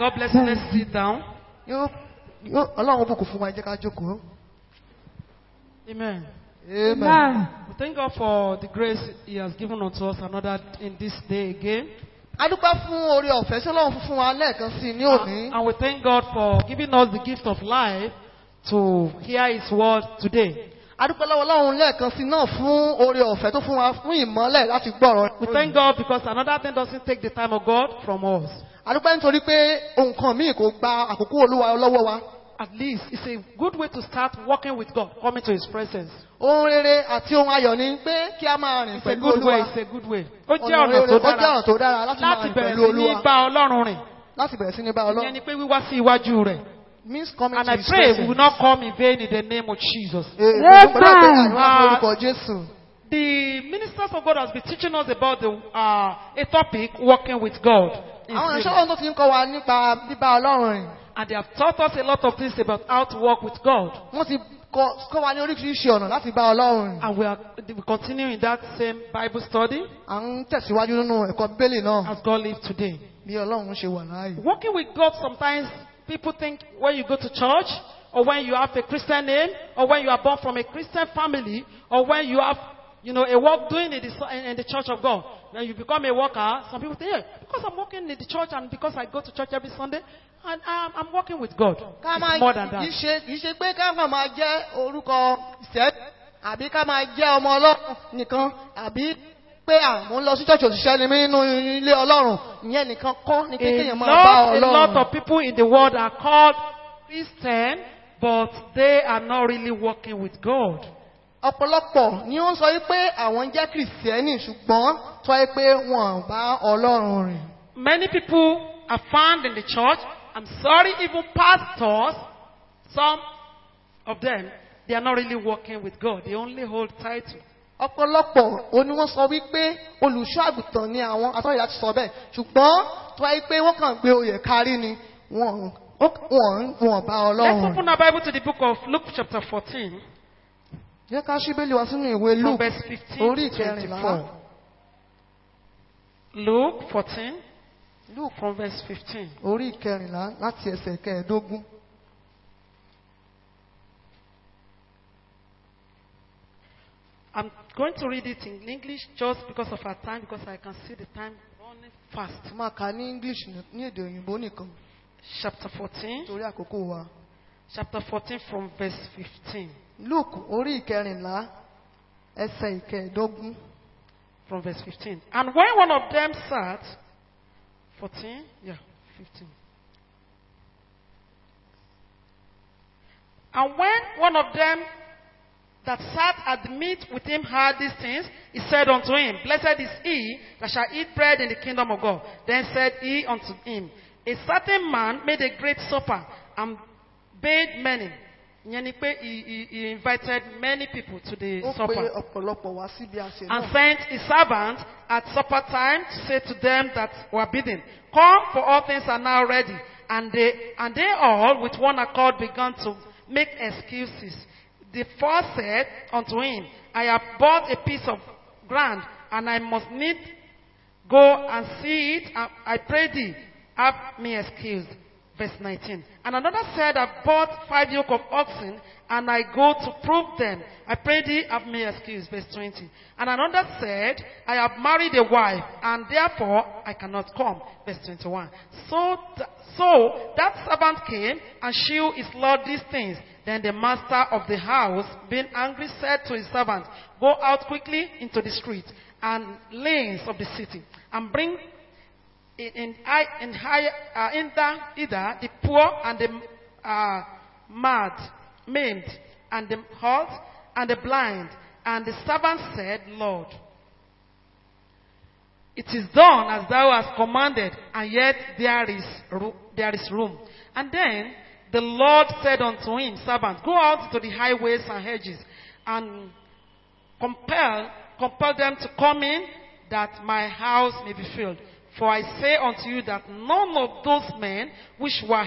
God bless you. Let's sit down. Ọlọ́run bùkún fún wa, ẹ jẹ́ ká jókòó. Amen. Amen. We thank God for the grace He has given unto us another in this day again. A dúpẹ́ fún oore ọ̀fẹ́ tí Ọlọ́run fún wa lẹ́ẹ̀kan sí i ní òní. And we thank God for giving us the gift of life to hear His word today. A dúpẹ́ lọ́wọ́ Ọlọ́run lẹ́ẹ̀kan sí i náà fún oore ọ̀fẹ́ tó fún wa fún ìmọ́lẹ̀ láti gbọ́rọ̀. We thank God because another thing doesn't take the time of God from us. A dúpẹ́ nítorí pé nǹkan míì kò gba àkókò Olúwa lọ́wọ́ wa. At least it's a good way to start working with God, coming to His presence. Ohun rere àti ohun ayọ̀ ni pé kí a máa rìn It's a pẹ̀lú good way. Olúwa. It's a good way. Ó jẹ́ Ọ̀nà ọ̀nà rere, tó ó jẹ́ dára ọ̀nà tó dára láti máa láti rìn bẹ̀rẹ̀ pẹ̀lú sí ní Olúwa. bá Ọlọ́run rìn. Láti bẹ̀rẹ̀ sí ní bá Ìyẹn Ọlọ́run. ni pé wíwá sí iwájú rẹ̀. Means coming And to I His pray we will presence. not come in vain in the name of Jesus. The ministers of God has been teaching us about a topic, walking with God. Àwọn ìṣọ́ ohun tó ti ń kọ́ wa nípa bíbá Ọlọ́run rìn. And they have taught us a lot of things about how to walk with God. Wọ́n ti kọ́ wa ní oríṣiríṣi ọ̀nà láti bá Ọlọ́run rìn. And we continue in that same Bible study À ń tẹ̀síwájú nínú ẹ̀kọ́ Bíbélì náà as God lives today. bí Ọlọ́run ṣe wà láàyè. Walking with God, sometimes people think when you go to church, or when you have a Christian name, or when you are born from a Christian family, or when you have, a work doing in the church of God. When you become a worker, some people think, hey, because I'm working in the church and because I go to church every Sunday, and I'm working with God. It's more than that. Kì í ṣe pé ká kàn máa jẹ́ orúkọ ìṣẹ́ àbí ká máa jẹ́ ọmọ Ọlọ́run nìkan àbí pé mo ń lọ sí church òṣìṣẹ́ ni mí nínú ilé Ọlọ́run ìyẹn nìkan kọ́ ni kéèyàn máa bá A lot Ọlọ́run. of people in the world are called Christian, but they are not really working with God. Ọ̀pọ̀lọpọ̀ ni ó ń sọ wípé àwọn jẹ́ kìrìsìtẹ́nì ṣùgbọ́n tó yẹ pé wọn bá Ọlọ́run rìn. Many people are found in the church. I'm sorry, even pastors, some of them, they are not really working with God. They only hold title. Ọ̀pọ̀lọpọ̀ ó ní wọ́n sọ wípé olùṣọ́ àgùntàn ni àwọn àtọ́yẹ láti sọ bẹ́ẹ̀ ṣùgbọ́n tó yẹ pé wọ́n kàn gbé oyè kárí ni wọn bá Ọlọ́run Let's rìn. open our Bible to the book of Luke chapter 14, Jẹ́ ká ṣí Bíbélì wa sínú ìwé from Luke verse 15 orí to ìkẹrìnlá. 24. Luke 14, Luke from verse 15. orí ìkẹrìnlá láti ẹsẹ̀ kẹẹ̀ẹ́dógún. I'm going to read it in English just because of our time, because I can see the time running fast. Máa kà ní English ní èdè òyìnbó nìkan Chapter 14, torí àkókò wa. chapter 14 from verse 15. Luke orí ìkẹrìnlá ẹsẹ̀ ìkẹẹ̀ẹ́dógún. From verse 15. And when one of them sat, 14, yeah, 15. And when one of them that sat at the meat with him heard these things, he said unto him, Blessed is he that shall eat bread in the kingdom of God. Then said he unto him, A certain man made a great supper and bade many. He invited many people to the Ó pe supper. ọ̀pọ̀lọpọ̀ wá síbi àṣẹ And náà. sent his servant at supper time to say to them that were bidden, Come, for all things are now ready. And they all with one accord began to make excuses. The first said unto him, I have bought a piece of ground, and I must need go and see it. I pray thee, have me excused. Verse 19. And another said, I bought 5 yoke of oxen, and I go to prove them. I pray thee, have me excused. Verse 20. And another said, I have married a wife, and therefore I cannot come. Verse 21. So that servant came and shewed his lord these things. Then the master of the house, being angry, said to his servant, Go out quickly into the street and lanes of the city, and bring either the poor and the maimed, and the halt and the blind. And the servant said, Lord, it is done as thou hast commanded, and yet there is room. And then the Lord said unto him, Servant, go out to the highways and hedges, and compel them to come in, that my house may be filled. For I say unto you that none of those men which were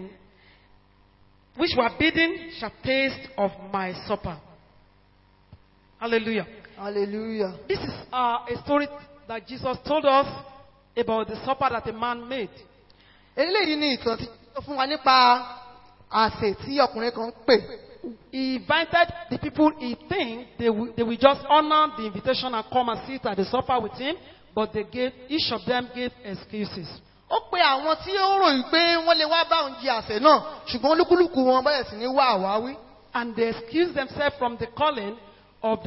bidden shall taste of my supper. Hallelujah. Hallelujah. This is a story that Jesus told us about the supper that a man made. eléyìí ni ìtàn tí ó fún wa nípa àsè tí ọkùnrin kan ń pè. He invited the people he think they will just honor the invitation and come and sit at the supper with him, but each of them gave excuses. Ó pe àwọn tí ó ròyìn pé wọ́n lè wá bá òun jẹ àsè náà, ṣùgbọ́n olúkúlùkù wọn bẹ̀rẹ̀ sí ní wá àwáwí. And they excused themselves from the calling of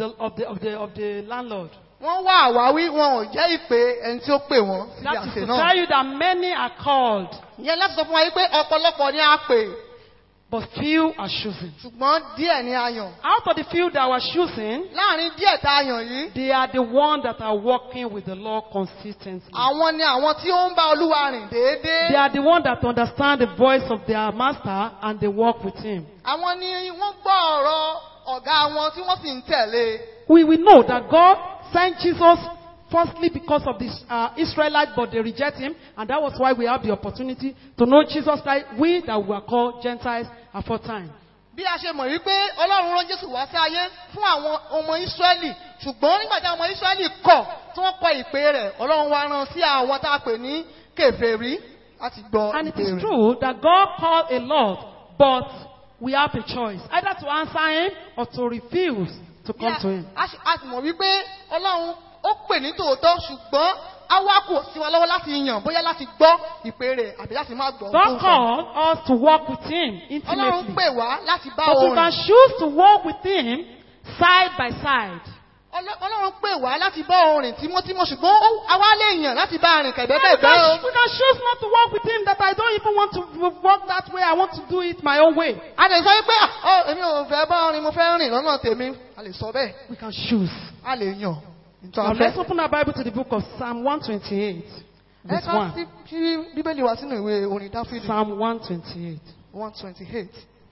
the landlord. Wọ́n wá àwáwí, wọn ò jẹ́ ìpè ẹni tí ó pè wọ́n síbi That is àsè to náà. tell you that many are called, Ìyẹn láti sọ fún wa yìí pé ọ̀pọ̀lọpọ̀ ni a pè, but few are chosen. ṣùgbọ́n díẹ̀ ni a yàn. Out of the few that were chosen, Láàrin díẹ̀ tá a yàn yìí, they are the ones that are working with the Lord consistently. àwọn ni àwọn tí ó ń bá Olúwa rìn They déédéé. are the ones that understand the voice of their master and they walk with him. Àwọn ni wọ́n gbọ́ ọ̀rọ̀ ọ̀gá wọn tí wọ́n sì ń tẹ̀lé. We will know that God sent Jesus firstly because of the Israelites, but they reject him, and that was why we have the opportunity to know Jesus Christ, we that were called Gentiles aforetime. Bí a ṣe mọ̀ wípé Ọlọ́run rán Jésù wá sí ayé fún àwọn ọmọ Ísírẹ́lì, ṣùgbọ́n nígbà tí àwọn ọmọ Ísírẹ́lì kọ̀ tí wọ́n kọ ìpè rẹ̀, Ọlọ́run wá rán sí àwọn tá a pè ní kèfèrí láti gbọ́ And it ìpè is rẹ̀. true that God called a lot, but we have a choice, either to answer him or to refuse to come to him. A sì mọ̀ wípé Ọlọ́run ó pè ní tòótọ́, ṣùgbọ́n á wá kò sí wa lọ́wọ́ láti yàn bóyá láti gbọ́ ìpè rẹ̀ àbí láti má gbọ́. God called us to walk with him Ọlọ́run intimately. pè wá láti bá But we òun can rìn. choose to walk with him side by side. Ọlọ́run pè wá láti bá òun rìn tímọ́tímọ́, ṣùgbọ́n àwa lè yàn láti bá rìn kẹ̀gbẹ́kẹ̀gbẹ́ o. We can choose not to walk with him, that I don't even want to walk that way. I want to do it my own way. A lè sọ wípé èmi ò fẹ́ bá rìn, mo fẹ́ rìn lọ́nà tèmi. A lè sọ bẹ́ẹ̀. We can choose. A lè yàn. Now let's open our Bible to the book of Psalm 128, verse 1. Kí Bíbélì wá sínú ìwé orin Dáfídì Psalm 128. 128.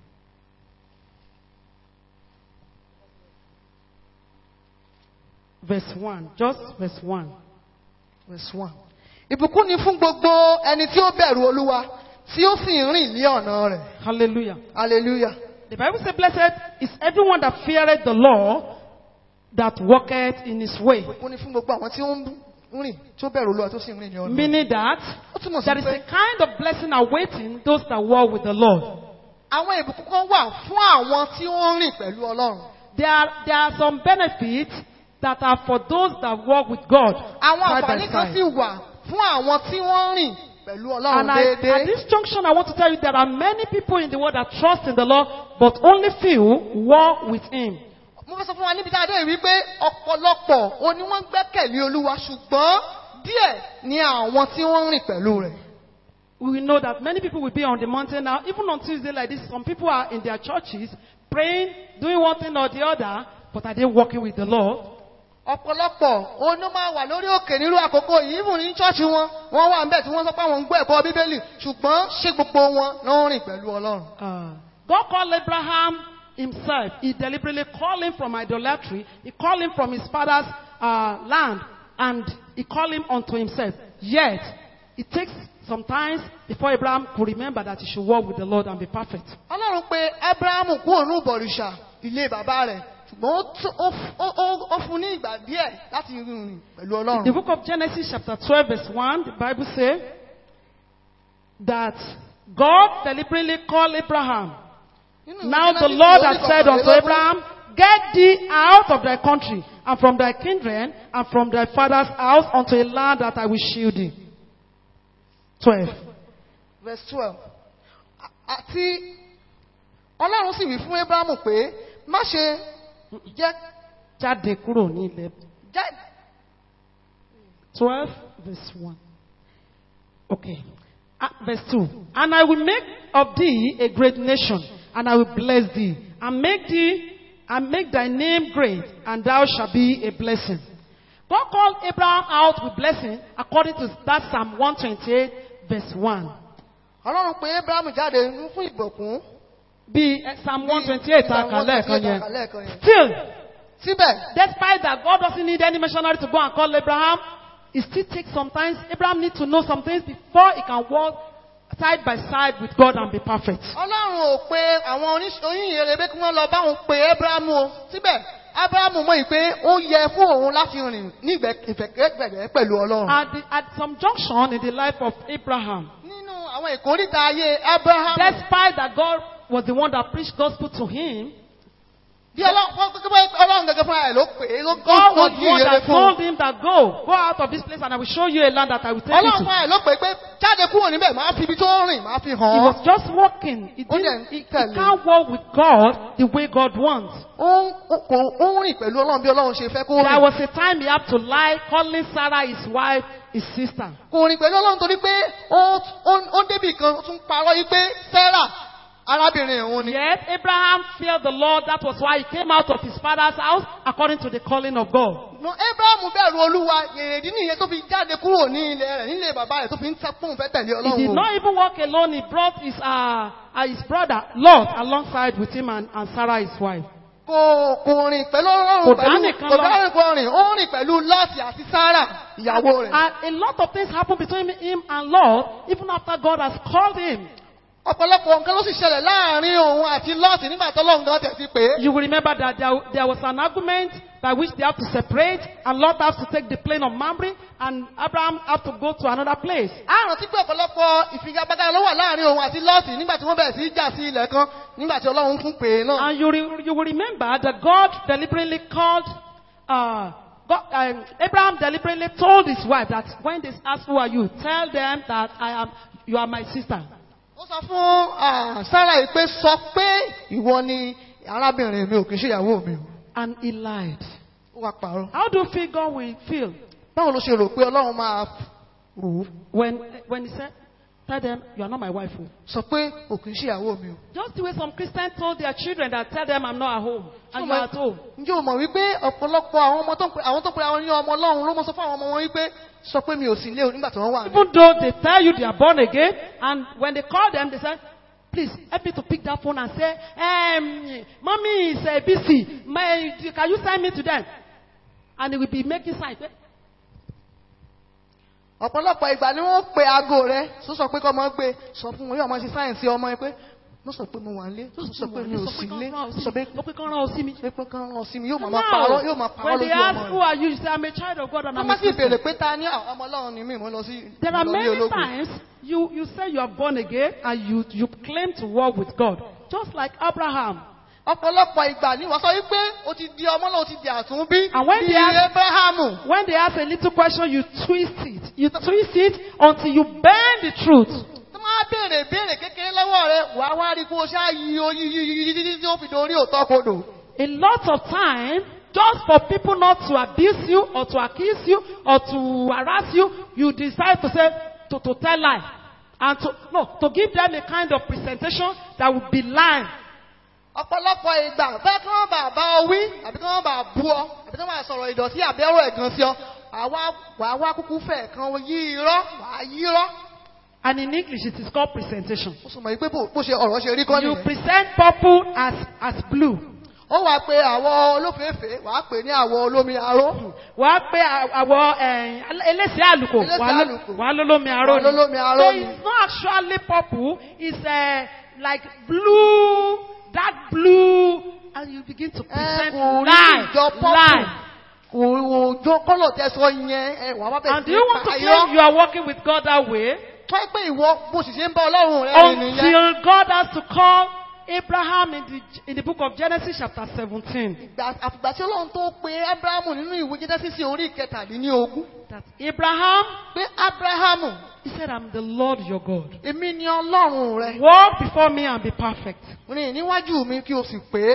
Verse 1. Just verse 1. Verse 1. Ìbùkún ni fún gbogbo ẹni tí ó bẹ̀rù Olúwa, tí ó sì ń rìn ní ọ̀nà rẹ̀. Hallelujah. Hallelujah. The Bible says, blessed is everyone that feareth the Lord, that walketh in his way. Ìbùkún ni fún gbogbo àwọn tí ó ń rìn, tí ó bẹ̀rù Olúwa tó sì ń rìn ní ọ̀nà rẹ̀. Meaning that Ó túmọ̀ sí there is pé a kind of blessing awaiting those that walk with the Lord. àwọn ìbùkún kan wà fún àwọn tí ó ń rìn pẹ̀lú Ọlọ́run. There are some benefits that are for those that walk with God. Àwọn side by àǹfààní kan sì side. wà fún àwọn tí wọ́n ń rìn pẹ̀lú Ọlọ́run And at déédéé. this junction, I want to tell you there are many people in the world that trust in the Lord, but only few walk with Him. Mo fẹ́ sọ fún wa níbi tá a dé yìí wípé ọ̀pọ̀lọpọ̀ o ni wọ́n gbẹ́kẹ̀lé Olúwa, ṣùgbọ́n díẹ̀ ni àwọn tí wọ́n ń rìn pẹ̀lú rẹ̀. We know that many people will be on the mountain now. Even on Tuesday like this, some people are in their churches praying, doing one thing or the other, but are they walking with the Lord? Ọ̀pọ̀lọpọ̀ o ni ó máa wà lórí òkè nírú àkókò yìí, even ní ṣọ́ọ̀ṣì wọn, wọ́n wà níbẹ̀ tí wọ́n sọ pé àwọn ń gbọ́ ẹ̀kọ́ Bíbélì, ṣùgbọ́n ṣé gbogbo wọn ló ń rìn pẹ̀lú Ọlọ́run? God called Abraham himself. He deliberately called him from idolatry. He called him from his father's land. And he called him unto himself. Yet, it takes some time before Abraham could remember that he should walk with the Lord and be perfect. Ọlọ́run pe Ábúráhámù kúrò ní ìbọ̀rìṣà ilé bàbá rẹ̀, ṣùgbọ́n ó fún ní ìgbà díẹ̀ láti rìn pẹ̀lú Ọlọ́run. The book of Genesis chapter 12 verse 1, the Bible says that God deliberately called Abraham. Now the Lord had said unto Abraham, get thee out of thy country, and from thy kindred, and from thy father's house, unto a land that I will shew thee. 12. Verse 12. Àti Ọlọ́run sì wí fún Ábúráhámù pé má ṣe jẹ́ Jáde kúrò ní ilẹ̀. 12 verse 1. Okay. Verse 2. And I will make of thee a great nation, and I will bless thee, and make thy name great, and thou shalt be a blessing. God called Abraham out with blessing according to that Psalm 128 verse 1. Ọlọ́run pe Ábúráhámù jáde fún ìbùkún. Bí Psalm 128 àkàlẹ́ kan yẹn. yẹn. Still, Síbẹ̀, despite that God doesn't need any missionary to go and call Abraham, it still takes some time. Abraham needs to know some things before he can walk side by side with God and be perfect. Ọlọ́run ò pe àwọn oníyìnrere pé kí wọ́n lọ bá òun pe Ábúráhámù o. Síbẹ̀, Ábúráhámù mọ̀ pé ó yẹ fún òun láti rìn ní ìfẹ̀kẹ́gbẹ̀gbẹ̀ pẹ̀lú Ọlọ́run. At some junction in the life of Abraham, Nínú àwọn àwọn ìkórìtà ayé Abraham. despite that God was the one that preached gospel to him, Bí Ọlọ́run gẹ́gẹ́ fún ẹ̀ ló pè é ló God was kọ́ the one ìrere that fún. told him that go out of this place and I will show you a land that I will take you Ọlọ́run to. fún ẹ̀ ló pè é pé jáde kúrò níbẹ̀ máa fi ibi tó rìn máa fi He hàn was án. just walking. He can't walk with God the way God wants. Ó ń rìn pẹ̀lú Ọlọ́run bí Ọlọ́run ṣe fẹ́ kó There rìn. was a time he had to lie, calling Sarah his wife, his sister. Kò rìn pẹ̀lú Ọlọ́run torí pé ó débì kan ó tún parọ́ yí pé Sarah arábìnrin òun ni. Yet Abraham feared the Lord. That was why he came out of his father's house according to the calling of God. Abraham bẹ̀rù Olúwa èrèdí nìyẹn tó fi jáde kúrò ní ilẹ̀ rẹ̀ nílé bàbá rẹ̀ tó fi ń tẹ́kùn fẹ́ tẹ̀lé He did Ọlọ́run. not even walk alone. He brought his brother Lot alongside with him and Sarah his wife. Kò rìn pẹ̀lú Ọlọ́run Kò dá nìkan lọ. kò dá nìkan rìn, ó rìn pẹ̀lú Lọ́ọ̀tì àti Sárà ìyàwó rẹ̀. And a lot of things happened between him and Lot, even after God has called him. Ọ̀pọ̀lọpọ̀ nǹkan ló sì ṣẹlẹ̀ láàrin òun àti Lọ́ọ̀tì nígbà tó Ọlọ́run gan tẹ̀ sí pé. You will remember that there was an argument by which they have to separate, and Lot has to take the plain of Mamre, and Abraham have to go to another place. A rántí pé ọ̀pọ̀lọpọ̀ ìfigagbága ló wà láàrin òun àti Lọ́ọ̀tì nígbà tí wọ́n bẹ̀rẹ̀ sí í jà sí ilẹ̀ kan nígbà tí Ọlọ́run fún pè é náà. And you will remember that God deliberately called, Abraham deliberately told his wife that when they ask who are you, tell them that you are my sister. Ó sọ fún Sárà yìí pé sọ pé ìwọ ni arábìnrin mi ò kì í ṣe ìyàwó mi o. And he lied. Ó wá parọ́. How do you feel God will feel Báwo ló ṣe rò pé Ọlọ́run máa rò ó? when he said, tell them you are not my wife? Sọ pé ò kì í ṣe ìyàwó mi o. Just the way some Christians told their children that tell them I'm not at home and you are at home. Ǹjẹ́ o mọ̀ wípé ọ̀pọ̀lọpọ̀ àwọn ọmọ tó ń pe àwọn ní ọmọ Ọlọ́run ló mọ̀ sọ fún àwọn ọmọ wọn wípé sọ pé mi ò sí ilé o nígbà tí wọ́n wà ní. Even though they tell you they are born again, and when they call them, they say, please help me to pick that phone and say, mommy is busy. Can you send me to them? And they will be making signs. Ọ̀pọ̀lọpọ̀ ìgbà ni wọ́n pe aago rẹ̀ tó sọ pé kọ́ ọmọ gbé sọ fún wọn yóò máa ṣe sáyẹ̀nsì ọmọ ẹ pé wọ́n sọ pé mo wà nílé wọ́n sọ pé mi ò sí ilé wọ́n sọ pé kán rán ọ sí mi. kán rán ọ sí mi yóò máa parọ́ When they lójú ask ọmọ who rẹ̀. are you, you say I'm a child of God and Wọ́n I'm má a sì Christian. béèrè pé ta ni ọmọ Ọlọ́run ni mí mo lọ sí There are many ológun. times you say you are born again and you claim to walk with God, just like Abraham. Ọ̀pọ̀lọpọ̀ ìgbà ni wọ́n sọ wípé o ti di ọmọ náà o ti di àtúnbí And when bí they ask- Abrahamu. When they ask a little question, you twist it. You twist it until you bend the truth. Tó máa béèrè béèrè kékeré lọ́wọ́ rẹ̀ wà wá rí kó o ṣáà yí tí ó fi dorí òótọ́ kodò. A lot of time, just for people not to abuse you or to accuse you or to harass you, you decide to say, to tell lie. And to give them a kind of presentation that would be lying. Ọ̀pọ̀lọpọ̀ ìgbà bẹ́ẹ̀ kí wọ́n bá bá ọ wí àbí kí wọ́n bá bú ọ àbí kí wọ́n bá sọ̀rọ̀ ìdọ̀tí àbí ọ̀rọ̀ ẹ̀gàn sí ọ wàá wá kúkú fẹ̀ kan yí irọ́ wàá yí irọ́. And in English, it is called presentation. Ó sọ mọ̀ pé bó ṣe ọ̀rọ̀ ṣe rí kọ́ You nìyẹn. present purple as blue. Ó wàá pe àwọ̀ olófèéfèé wàá pè ní àwọ̀ olómi aró. Wàá pé àwọ̀ eléṣẹ́ àlùkò. Eléṣẹ́ àlùkò. Wàá lólómi aró ni. Wàá lólómi aró So ni. it's not actually purple. It's like blue, dark blue, and you begin to present Kò rí lie. ìjọ pọ́pù. Kò jọ kọ́lọ̀ tẹ́sọ yẹn wàá wá bẹ̀rẹ̀ And do you want to claim you are working with God that way? Tó ẹ pé ìwọ bó sì ṣe ń bá Ọlọ́run rẹ̀ rìn nìyẹn. Until God has to call Abraham in the book of Genesis chapter 17. Àfìgbà tí Ọlọ́run tó pe Ábúráhámù nínú ìwé Jẹ́nẹ́sísì orí ìkẹtàdínlógún. That Abraham, Pé Ábúráhámù, he said, I'm the Lord your God. èmi ni Ọlọ́run rẹ. Walk before me and be perfect. Rìn níwájú mi kí o sì pé.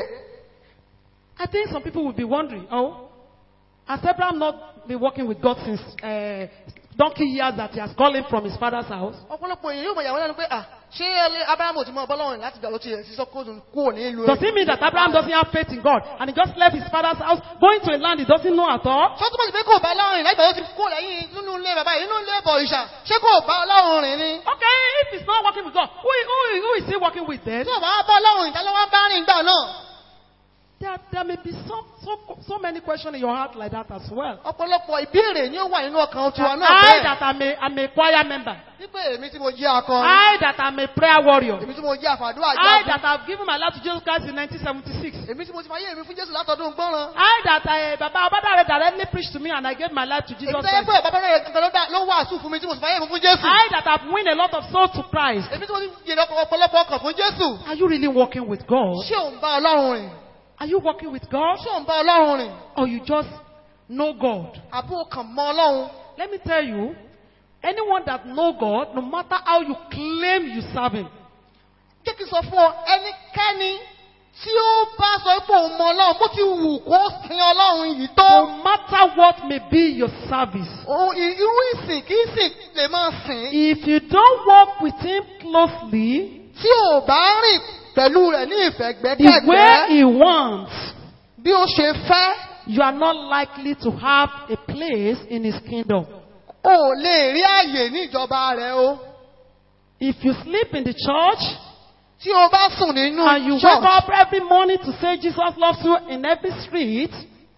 I think some people will be wondering, has Abraham not been working with God since donkey years that he has called him from his father's house? Ọ̀pọ̀lọpọ̀ èèyàn yóò mọ̀ ìyàwó lẹ́nu pé ṣé Ábúráhámù ti mọ Ọlọ́run láti gbà ló ti rẹ̀ sí sọ́kòdùn kúrò ní ìlú Does it mean that Abraham doesn't have faith in God and he just left his father's house, going to a land he doesn't know at all? Ṣé túmọ̀ sí pé kò bá Ọlọ́run rìn láti gbà ló ti kúrò lẹ́yìn nínú ilé bàbá yìí nínú ilé ẹ̀bọ̀ ìṣà? Ṣé kò bá Ọlọ́run rìn ni? Okay, if he's not working with God, who is he working with then? Tí ò bá bá Ọlọ́run rìn, ta ló wá bá rìn gbà náà? There may be so many questions in your heart like that as well. ọ̀pọ̀lọpọ̀ ìbéèrè ni ó wà nínú ọkàn tiwa náà I bẹ́ẹ̀. that I'm a choir member. wípé èmi tí mo jẹ́ akọrin. I that I'm a prayer warrior. èmi tí mo jẹ́ àfàdúrà I jagun. that have given my life to Jesus Christ in 1976. èmi tí mo ti máa yé èmi fún Jésù látọdún gbọ́ràn. I that Baba Obadare directly preached to me and I gave my life to Jesus èmi tó yẹ Christ. pé bàbá rẹ̀ kankan ló wàásù fún mi tí mo sì máa yé èmi fún Jésù. I that have won a lot of souls to Christ. èmi tí mo ti yèrè ọ̀pọ̀lọpọ̀ ọkàn fún Jésù. Are you really walking with God? ṣé ò ń bá Ọlọ́run rìn? Are you walking with God? ṣé ò ń bá Ọlọ́run rìn? Or you just know God? àbó kàn mọ Ọlọ́run. Let me tell you, anyone that know God, no matter how you claim you serve Him, jẹ́ kí n sọ fún ọ ẹnikẹ́ni tí ó bá sọ pé òun mọ Ọlọ́run bó ti wù kó sin Ọlọ́run yìí tó. no matter what may be your service, irú ìsìn kì í sìn lè máa sìn. if you don't walk with Him closely, tí ò bá rìn pẹ̀lú rẹ̀ ní the way ìfẹ̀gbẹ́kẹ̀gbẹ́ He wants, bí ó ṣe fẹ́, you are not likely to have a place in His kingdom. ò lè rí àyè ní ìjọba rẹ̀ o. If you sleep in the church tí o bá sùn nínú and you wake church up every morning to say Jesus loves you in every street,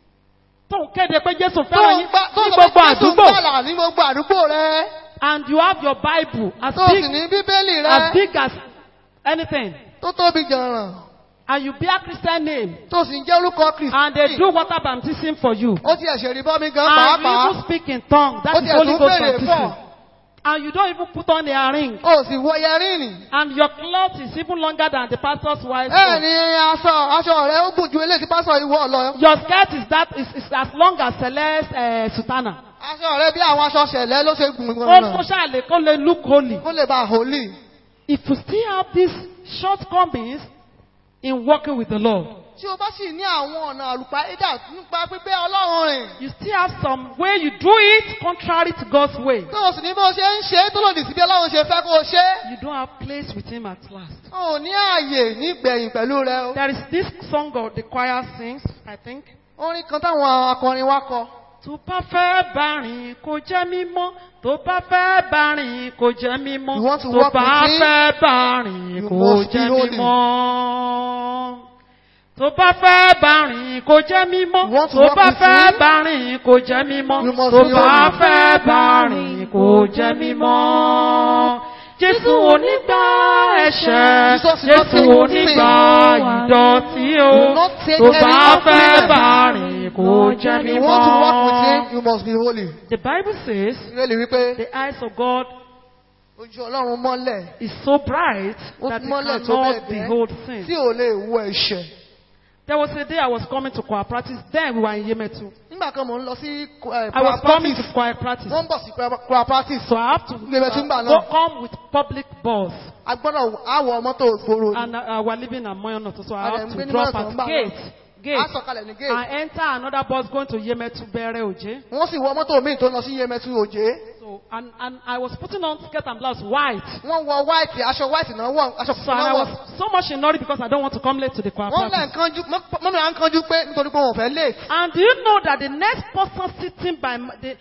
tó ń kéde pé Jésù tó fẹ́ràn ń yín gbá tó ní ń sọ gbogbo pé Jésù ń àdúgbò, gbàlà ní gbogbo àdúgbò rẹ̀ and you have your Bible as tó sì big ní bíbélì as rẹ̀ big as anything, tó tóbi jàǹràn and you bear Christian name, tó sì ń jẹ́ orúkọ and they Kristi. do water baptism for you, ó ti ẹ̀ṣẹ̀ rí bọ́ mi gan and you pàápàá. even speak in tongues, that ó is ti Holy ẹ̀sùn Ghost bèrè baptism, fọ́. and you don't even put on a ring, ó sì wọ yẹrìnì. and your cloth is even longer than the pastor's wife's ẹ cloth. ní aṣọ rẹ̀ ó gùn ju eléyìí tí pásọ̀ ìwọ lọ. Your skirt is as long as Celeste sutana. aṣọ rẹ̀ bí àwọn aṣọ ṣẹ̀lẹ̀ ló ṣe gùn Ó gan-an ṣàlè kó lè look holy. kó lè bá holy. If you still have these shortcomings in working with the Lord, tí o bá sì ní àwọn ọ̀nà àlùpàídà nípa pípé Ọlọ́run rìn. you still have some way you do it contrary to God's way. tó o sì ní bó ṣe ń ṣe é tó lòdì sí bí Ọlọ́run ṣe fẹ́ kó o ṣe. You don't have place with Him at last. o ò ní ààyè nígbẹ̀yìn pẹ̀lú rẹ o. There is this song of the choir sings, I think. orin kan táwọn akọrin wa kọ. Tó bá fẹ́ bá rìn kó jẹ́ mímọ́, tó bá fẹ́ bá rìn kó jẹ́ mímọ́, You want to tó walk bá with Him? fẹ́ bá rìn You kó must be jẹ́ holy. mímọ́. Tó bá fẹ́ bá rìn kó jẹ́ mímọ́, You want to tó walk bá with fẹ́ Him? bá rìn kó jẹ́ mímọ́, You must tó be bá holy. fẹ́ bá rìn kó jẹ́ mímọ́. Jésù onígbà ẹ̀ṣẹ̀, Jesus will not Jésù take onígbà sin. ìdọ̀tí o, will not take tó bá any fẹ́ offense. bá rìn kó jẹ́ if you want to walk with mímọ́. Him you must be holy. The Bible says ìrẹ́lẹ̀ wípé the eyes of God ojú Ọlọ́run mọ́lẹ̀ is so bright ó that he mọ́lẹ̀ tó cannot bẹ́ẹ̀ behold bẹ́ẹ̀ tí sin. ò lè wo ẹ̀ṣẹ̀. There was a day I was coming to choir practice. Then we were in Yemetu. nígbà kan mò ń lọ sí I was coming to choir practice. wọ́n ń bọ̀ sí choir practice. So I have to Yemetu ńgbà go náà. come with public bus. a gbọ́dọ̀ àwọ̀ mọ́tò gbòòrò ni. And we're living in Moyonoto. So I And have then to when drop you at come gate. a Gate. sọ̀kalẹ̀ ní gate. I enter another bus going to Yemetu Bere Oje. wọ́n sì wọ mọ́tò míì tó lọ sí Yemẹtu Òjé. So, and I was putting on skirt and blouse white. wọ́n wọ white aṣọ white náà wọ̀ aṣọ So funfun and I náà was wọ̀. so much in hurry because I don't want to come late to the choir wọ́n lẹ̀ practice. ń kánjú mọ́mí à ń kánjú pé nítorí pé wọ́n fẹ́ late. And do you know that the next person sitting by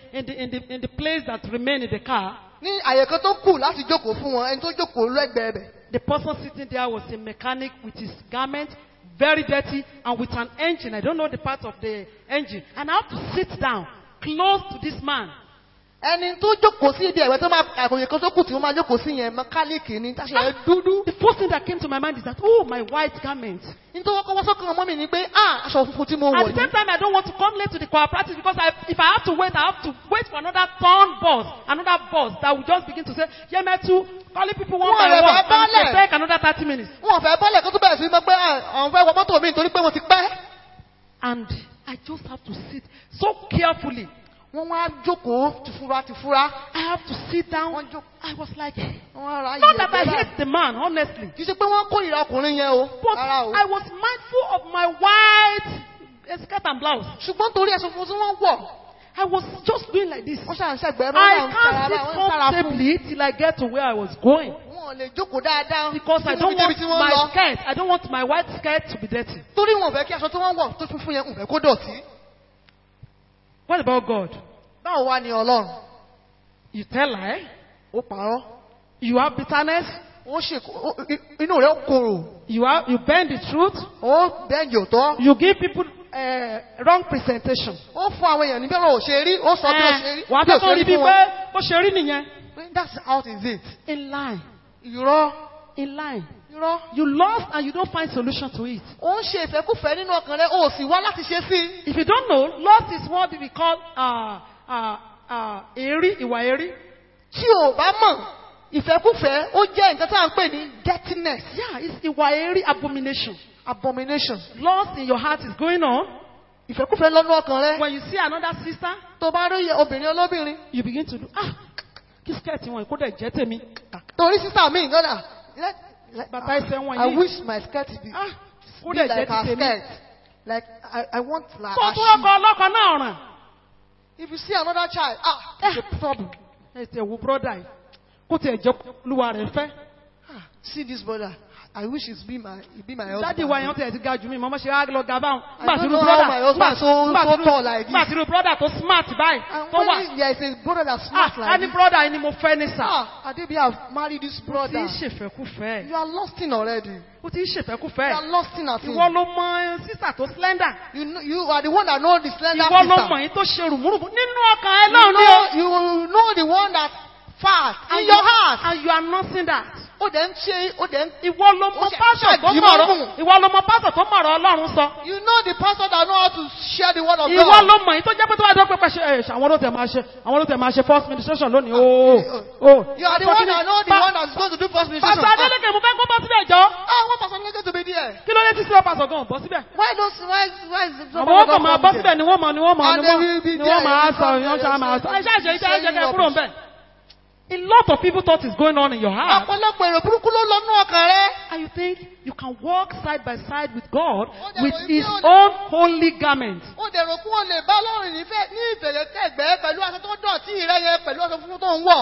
in the place that remained in the car, ní àyè kan tó kù láti jókòó fún wọn ẹni tó jókòó lẹ́gbẹ̀ẹ́ bẹ̀. the person sitting there was a mechanic with his garment very dirty and with an engine. I don't know the part of the engine. And I have to sit down close to this man. ẹni tó jókòó sí ibi ẹ̀wẹ̀ tó máa àkòyè kan tó kù tí wọ́n máa jókòó sí yẹn mẹkáníìkì ni táṣe ẹ̀ dúdú. The first thing that came to my mind is that, oh, my white garment. nítorí wọ́n kọ́ wọ́n sọ́kàn ọmọ mi ni pé aṣọ funfun tí mo At wọ̀ the same yìí. time, I don't want to come late to the choir practice because if I have to wait for another turn bus, another bus that will just begin to say, Yemetu, calling people one by Wọ́n rẹ̀ one, bá and it will bọ́lẹ̀. take another 30 minutes. wọ́n fẹ́ bọ́lẹ̀ kó tó bẹ̀rẹ̀ sí mọ́ pé àwọn fẹ́ wọ mọ́tò mi nítorí pé mo ti pẹ́. And I just have to sit so carefully. wọ́n wá jókòó tìfura. I have to sit down. wọ́n jókòó. I was like, wọ́n ra not that I bẹ́ẹ̀. hate the man, honestly. kì í ṣe pé wọ́n kórìíra ọkùnrin yẹn o. But rárá o. I was mindful of my white skirt and blouse. ṣùgbọ́n torí ẹ̀sùn funfun tí wọ́n wọ̀. I was just doing like this. wọ́n ṣàǹṣẹ̀gbẹ́ I can't sit fún. comfortably till I get to where I was going. wọn ò lè jókòó dáadáa. Because I don't want my skirt, I don't want my white skirt to be dirty. torí wọn ò fẹ́ kí aṣọ tí wọ́n wọ̀ tó funfun yẹn ń fẹ́ kó dọ̀tí. What about God? báwo wá ni Ọlọ́run? You tell lie, ó parọ́. you have bitterness, Ó ṣe inú rẹ̀ korò. You bend the truth. Ó bẹ́ẹ̀ni òótọ́. You give people wrong presentation. Ó fún àwọn èèyàn ní bẹ́ẹ̀ ò ṣe rí. Ó sọ bí ó ṣe rí. Wà á fẹ́ kó rí bí pé bó ṣe rí nìyẹn. That's how it is. In line. Irọ́. In line. Irọ́. You lost and you don't find solution to it. Ó ń ṣe ìfẹ́kúfẹ̀ẹ́ nínú ọkàn rẹ̀. Ó sì wá láti ṣe sí. If you don't know, lost is what we call eri, ìwà eri. Tí o bá mọ̀, ìfẹ́kúfẹ̀ẹ́ ó jẹ́ nǹkan tí a ń pè ní dirtiness. Yeah, it's ìwà eri, abomination. Abomination. Lost in your heart is going on. Ìfẹ́kúfẹ̀ẹ́ lọ́nú ọkàn rẹ̀. When you see another sister, Tó bá rí obìnrin olóbìnrin. you begin to do, kí skẹ́ẹ̀tì wọn kó dẹ̀ jẹ́ tèmi. Torí sísá mi ìgbọ́dà. Bàtà ẹsẹ̀ wọn I yìí. wish my skirt be Kó dẹ̀ jẹ́ like her ti tèmi. skirt. Like I want like Tó her tó ọkọ̀ shoe. ọlọ́kọ̀ náà ràn. If you see another child, it's a problem. Ẹsẹ̀ wo brọ́dà yìí. Kó tiẹ̀ jẹ́ olúwa rẹ̀ fẹ́. See this brother. I wish he be my husband. Dádì wa yẹn tẹ̀ ti ga jù mí, màmá ṣe á lọ ga báwọn. I don't know how my husband so tall like this. Gbàtìrú brọ́dà tó smart báyìí. And Tó wà. when there is a brother that's smart Á like ní this. brọ́dà yìí ni mo fẹ́ ní sà. Adebi have married this Ó ti brother. ń ṣèfẹ́kúfẹ́. You are lost in already. Ó ti ń You ṣèfẹ́kúfẹ́. are lost in at Ìwọ him. ló mọ sísà tó slender. You are the one that knows the slender Ìwọ ló sister. mọ̀ yín tó ṣe rùmúrùmú. Nínú ọkàn ẹ náà ni o. You know the one that fast in your heart. And you are nursing that. Ó dẹ̀ ń ṣe, ó dẹ̀ ń. Ìwọ ló mọ Ó ṣe- pásọ̀ tó ṣe mọ̀rọ̀. àdìmọ́. Ìwọ ló mọ pásọ̀ tó mọ̀rọ̀ Ọlọ́run sọ. You know the pastor that know how to share the word of Ìwọ God. ló mọ̀ yín tó jẹ́ pé tó bá dọ́ pé ṣe àwọn ló tẹ̀ máa ṣe first ministration lónìí. Oh. You are the one that know the one that's going to do first ministration. Pásọ̀ Adélékè mo fẹ́ kó bọ́ síbẹ̀ jọ. One person needed to be there. Kí ló dé tí sí ọ̀pásọ̀ gan bọ́ síbẹ̀? Why is it so Àwọn ọkọ̀ máa bọ́ síbẹ̀ ni wọ́n And they will be ni wọ́n máa there. sọ ìyọ́n ṣá máa sọ. Ẹ ṣáà ṣe iṣẹ́ ẹ̀jẹ̀ kẹ́ kúrò ń bẹ̀. A lot of people thought is going on in your heart. Ọ̀pọ̀lọpọ̀ èrò burúkú ló lọ nú ọkàn rẹ̀. And you think you can walk side by side with God dẹ̀ with rò His bí ó- own holy garment. Ó dẹ̀ rò pé ó lè bá Ọlọ́run ní ìfẹ̀lẹ̀ kẹgbẹ́ pẹ̀lú aṣọ tó dọ̀tí rẹ̀ yẹn pẹ̀lú aṣọ funfun tó ń wọ̀.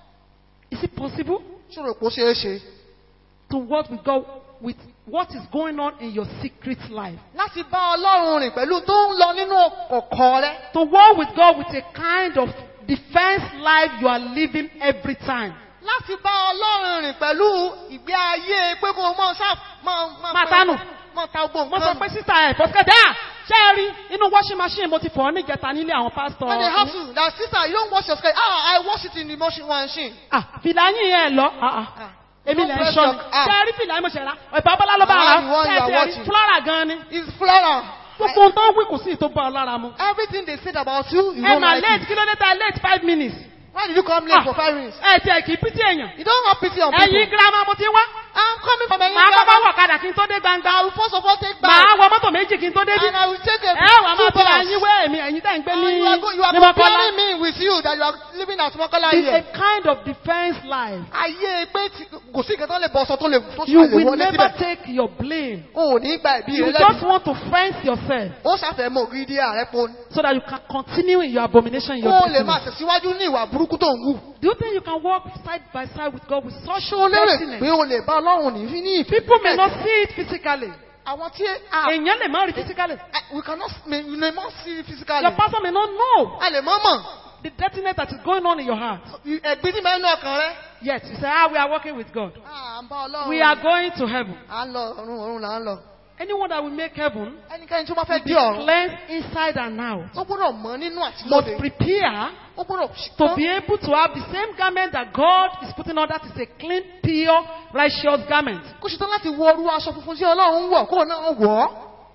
Is it possible Ṣòro pé ó ṣeé ṣe. to walk with God with what is going on in your secret life? Láti bá Ọlọ́run rìn pẹ̀lú tó ń lọ nínú ọkọ̀ rẹ̀. To walk with God with a kind of defense life you are living every time. Láti bá Ọlọ́run rìn pẹ̀lú ìgbé ayé pé kó mọ́ Máa tánù. mọ́ ta gbogbo Mo sọ nǹkan. pé sísá ẹ̀ pọ́sikẹ́tì ṣé ẹ rí inú washing machine mo ti fọ̀ ọ́ níjẹta nílé àwọn pásítọ̀. When they have to, that sister, you don't wash your skirt. I wash it in the washing machine. Fìlà yín yẹn lọ. Èmi lẹ̀ ń ṣọ́ ni. Ṣé ẹ rí fìlà yín mo ṣe ra? Ọ̀pẹ̀ ọbọ̀lá ló bá Ah, ra. the one Ṣé you ẹ are ti rí watching. Flora gan ni? It's floral. Gbogbo ohun tó ń wí kò sí ìtò bá ọ lára mu. Everything they said about you, you Ẹ don't mà like late it. kí ló dé ta late 5 minutes. Why did you come late for 5 minutes? Ẹ tiẹ̀ kì í pítí èèyàn. You don't have pity on Ẹ̀yin people. girama mo ti wá. I'm coming from a Màá kọ́kọ́ wọ̀ kadà kí n tó dé gbangba. I will first of all take Màá back. wọ mọ́tò méjì kí n tó dé bí. And I will take a Ẹ wà máa fi bus. ẹyin wé èmi ẹ̀yin tẹ̀ ń gbé ní And you are ní Mọ́kọ́lá. comparing me with you that you are living at Mokola It's a here. kind of defense life. Ayé pé kò sí nǹkan tó lè bọ̀ sọ tó lè You lè will wọlé never síbẹ̀. take your blame. O ò ní gba ìbí You rẹ just lẹ́bi. want to fence yourself Ó ṣàfẹ́ mọ ògidì ààrẹ pon. so that you can continue in your abomination, in Kó your o lè máa business. tẹ̀síwájú ní ìwà burúkú tó ń wù. Do you think you can walk side by side with God with such Ṣé o lérè dirtiness? pé o lè bá Ọlọ́run ní ìfẹ́? People may not see it physically. Àwọn tí Èèyàn lè má rí physically. we cannot we may not see physically. Your pastor may not know A lè mọ́ mọ̀. the dirtiness that is going on in your heart. Ẹ̀gbin tí máa ń nú ọkàn rẹ. Yet you say, we are working with God. À ń bá Ọlọ́run. We are going to heaven. À ń lọ ọ̀run là ń lọ. Anyone that will make heaven Ẹnikẹ́ni tí ó bá fẹ́ be dé ọ̀run. cleansed inside and out. Ó gbọ́dọ̀ mọ̀ nínú àti Must lóde. prepare Ó gbọ́dọ̀ to be able to have the same garment that God is putting on, that is a clean, pure, righteous garment. kó ṣetán láti wọ orú aṣọ funfun tí Ọlọ́run wọ̀ kó náà wọ̀ ọ́.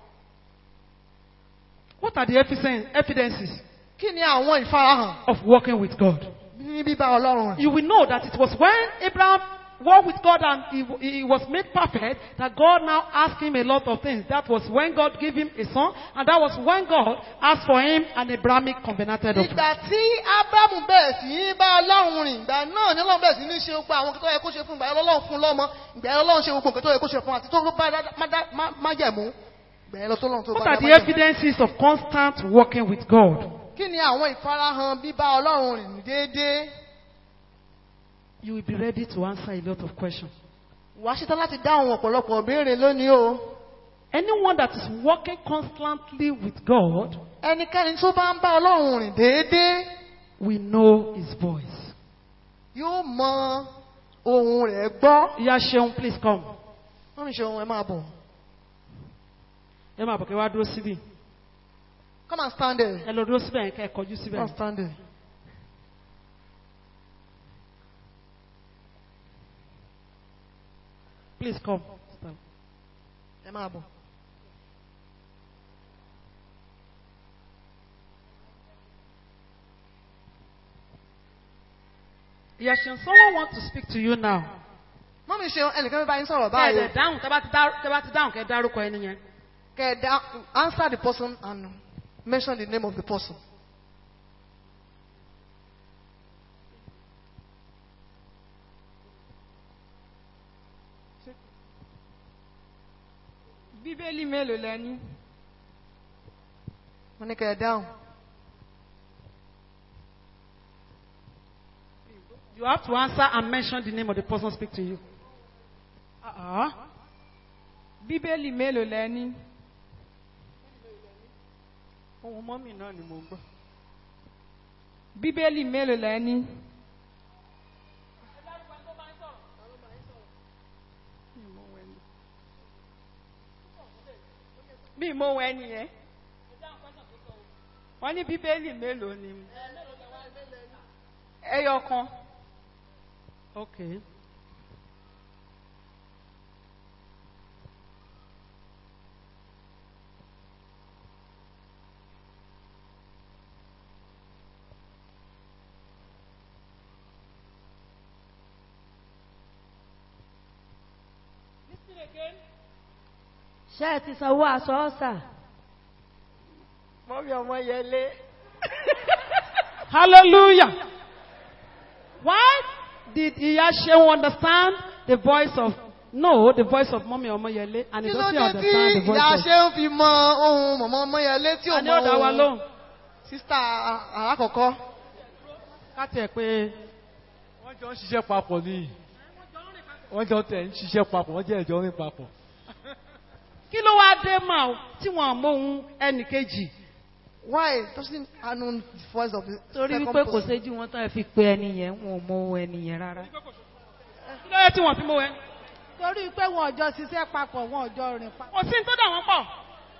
What are the evidences Kí ni àwọn ìfarahàn of walking with God? ní bíbá Ọlọ́run rìn? You will know that it was when Abraham walked with God and he was made perfect that God now asked him a lot of things. That was when God gave him a son, and that was when God asked for him an Abrahamic covenanted offering. Ìgbà tí Ábúráhámù bẹ̀rẹ̀ sí ní bá Ọlọ́run rìn, ìgbà náà ni Ọlọ́run bẹ̀rẹ̀ sí ní ṣe gbogbo àwọn nǹkan tó yẹ kó ṣe fún ìgbà yẹn Ọlọ́run fún lọ́mọ, ìgbà yẹn Ọlọ́run ṣe gbogbo nǹkan tó yẹ kó ṣe fún àti tó bá májẹ̀mú. Ìgbà yẹn lọ tó lọ́run tó What bá are the májẹ̀mú. evidences of constant walking with God? Kí ni àwọn ìfarahàn bíbá Ọlọ́run rìn déédéé? You will be ready to answer a lot of questions. Wàá ṣetán láti dáhùn ọ̀pọ̀lọpọ̀ ìbéèrè lónìí o. Anyone that is walking constantly with God Ẹnikẹ́ni tó bá ń bá Ọlọ́run rìn déédéé will know his voice. yóò mọ ohun rẹ̀ gbọ́. Ìyá Ṣeun, please come. Wọ́n mi ṣe ohun ẹ máa bọ̀. Ẹ máa bọ̀ kí wá dúró síbí. Come and stand there. Ẹ lọ dúró síbẹ̀ yẹn kẹ́ ẹ kọjú síbẹ̀. Come and stand there. Please come. Ẹ máa bọ̀. Ìyá Ṣeun, someone wants to speak to you now. Wọ́n mi ṣe ẹnìkan bá yín sọ̀rọ̀ Kẹ́ ẹ báyìí. dẹ̀ dáhùn, tẹ́ bá ti dáhùn kẹ́ ẹ dárúkọ ẹni yẹn. Answer the person and mention the name of the person. Bíbélì mélòó lẹ ní? Wọ́n ní kẹ́ ẹ dáhùn. You have to answer and mention the name of the person speaking to you. Bíbélì mélòó lẹ ní? Ohun mọ́mì náà ni mo gbọ́. Bíbélì mélòó lẹ ní? Bí mo wọ ẹni yẹn. Wọ́n ní bíbélì mélòó ni? Ẹyọ kan. Okay. Ṣé ẹ ti sanwó aṣọ ọ̀sà? Mọ́mí ọmọ yẹlé. Hallelujah. Why did Ìyá Ṣeun understand the voice of the voice of Mommy Omoyele, and he Kí ló doesn't dé understand the tí voice ìyá of ṣe ń fi mọ ohun mọ̀mọ́ Ọmọyẹlé tí ò Ani mọ ó dá wa ohun lóhùn. sísítà alákọ̀ọ́kọ́? Káti ẹ̀ pé Wọ́n jọ ń ṣiṣẹ́ papọ̀ ni. Wọ́n jọ tẹ̀ ń ṣiṣẹ́ papọ̀, wọ́n jẹ́ ìjọ rìn papọ̀. kí ló wá dé mà ó tí wọ́n mọ ohun ẹnì kejì. Why doesn't I know the voice of the Torí second wípé kò person? séjú wọn tán fi pe ẹni yẹn, wọn ò mọ ohun ẹni yẹn rárá. Kí ló yẹ tí wọ́n fi mọ ẹ? Torí pé wọn ò jọ ṣiṣẹ́ papọ̀, wọn ò jọ rìn papọ̀. Kò sí ní tó dà wọ́n pọ̀.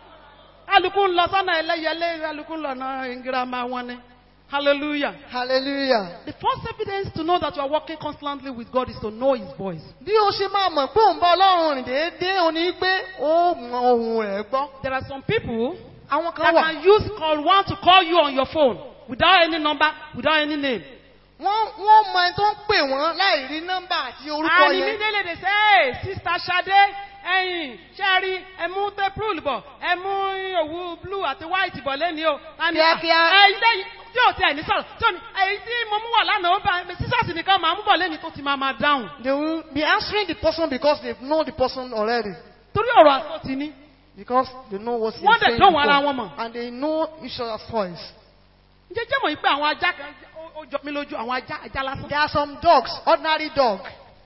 Alùkù ń lọ sọ́nà ẹlẹ́yẹlé, alùkù ń lọ náà girama wọn ni. Hallelujah. Hallelujah. The first evidence to know that you are working constantly with God is to know His voice. Bí o ṣe máa mọ̀ pé òun bá Ọlọ́run rìn déédéé, o ní pé ó mọ ohun rẹ̀ gbọ́. There are some people Àwọn that kan wà, can use want to call you on your phone without any number, without any name. wọ́n mọ ẹni tó ń pè wọ́n láì rí nọ́mbà àti orúkọ And yẹn. immediately they say, hey, Sister Shade, ẹ̀yin, Sherry, ẹ mú tepru bọ̀, ẹ mú òwú blue àti white bọ̀ lẹ́ni o. Kíákíá. Ẹ̀yin lẹ́yìn tí ò tí ẹ̀ ní sọ̀rọ̀, tí ò ní, èyí tí mo mú wà lánàá, ó bá sísọ́ọ̀sì nìkan máa mú bọ̀ lẹ́ni tó ti máa dáhùn. They will be answering the person because they know the person already. Torí ọ̀rọ̀ àsọ ti ní. Because they know what he's Wọ́n dẹ̀ saying dóhùn ara wọn before. mọ̀. And they know each other's voice. Jẹ́jẹ́ mọ̀ yí pé àwọn ajá kan ó jọ mí lójú, àwọn ajá lásán. There are some dogs, ordinary dog.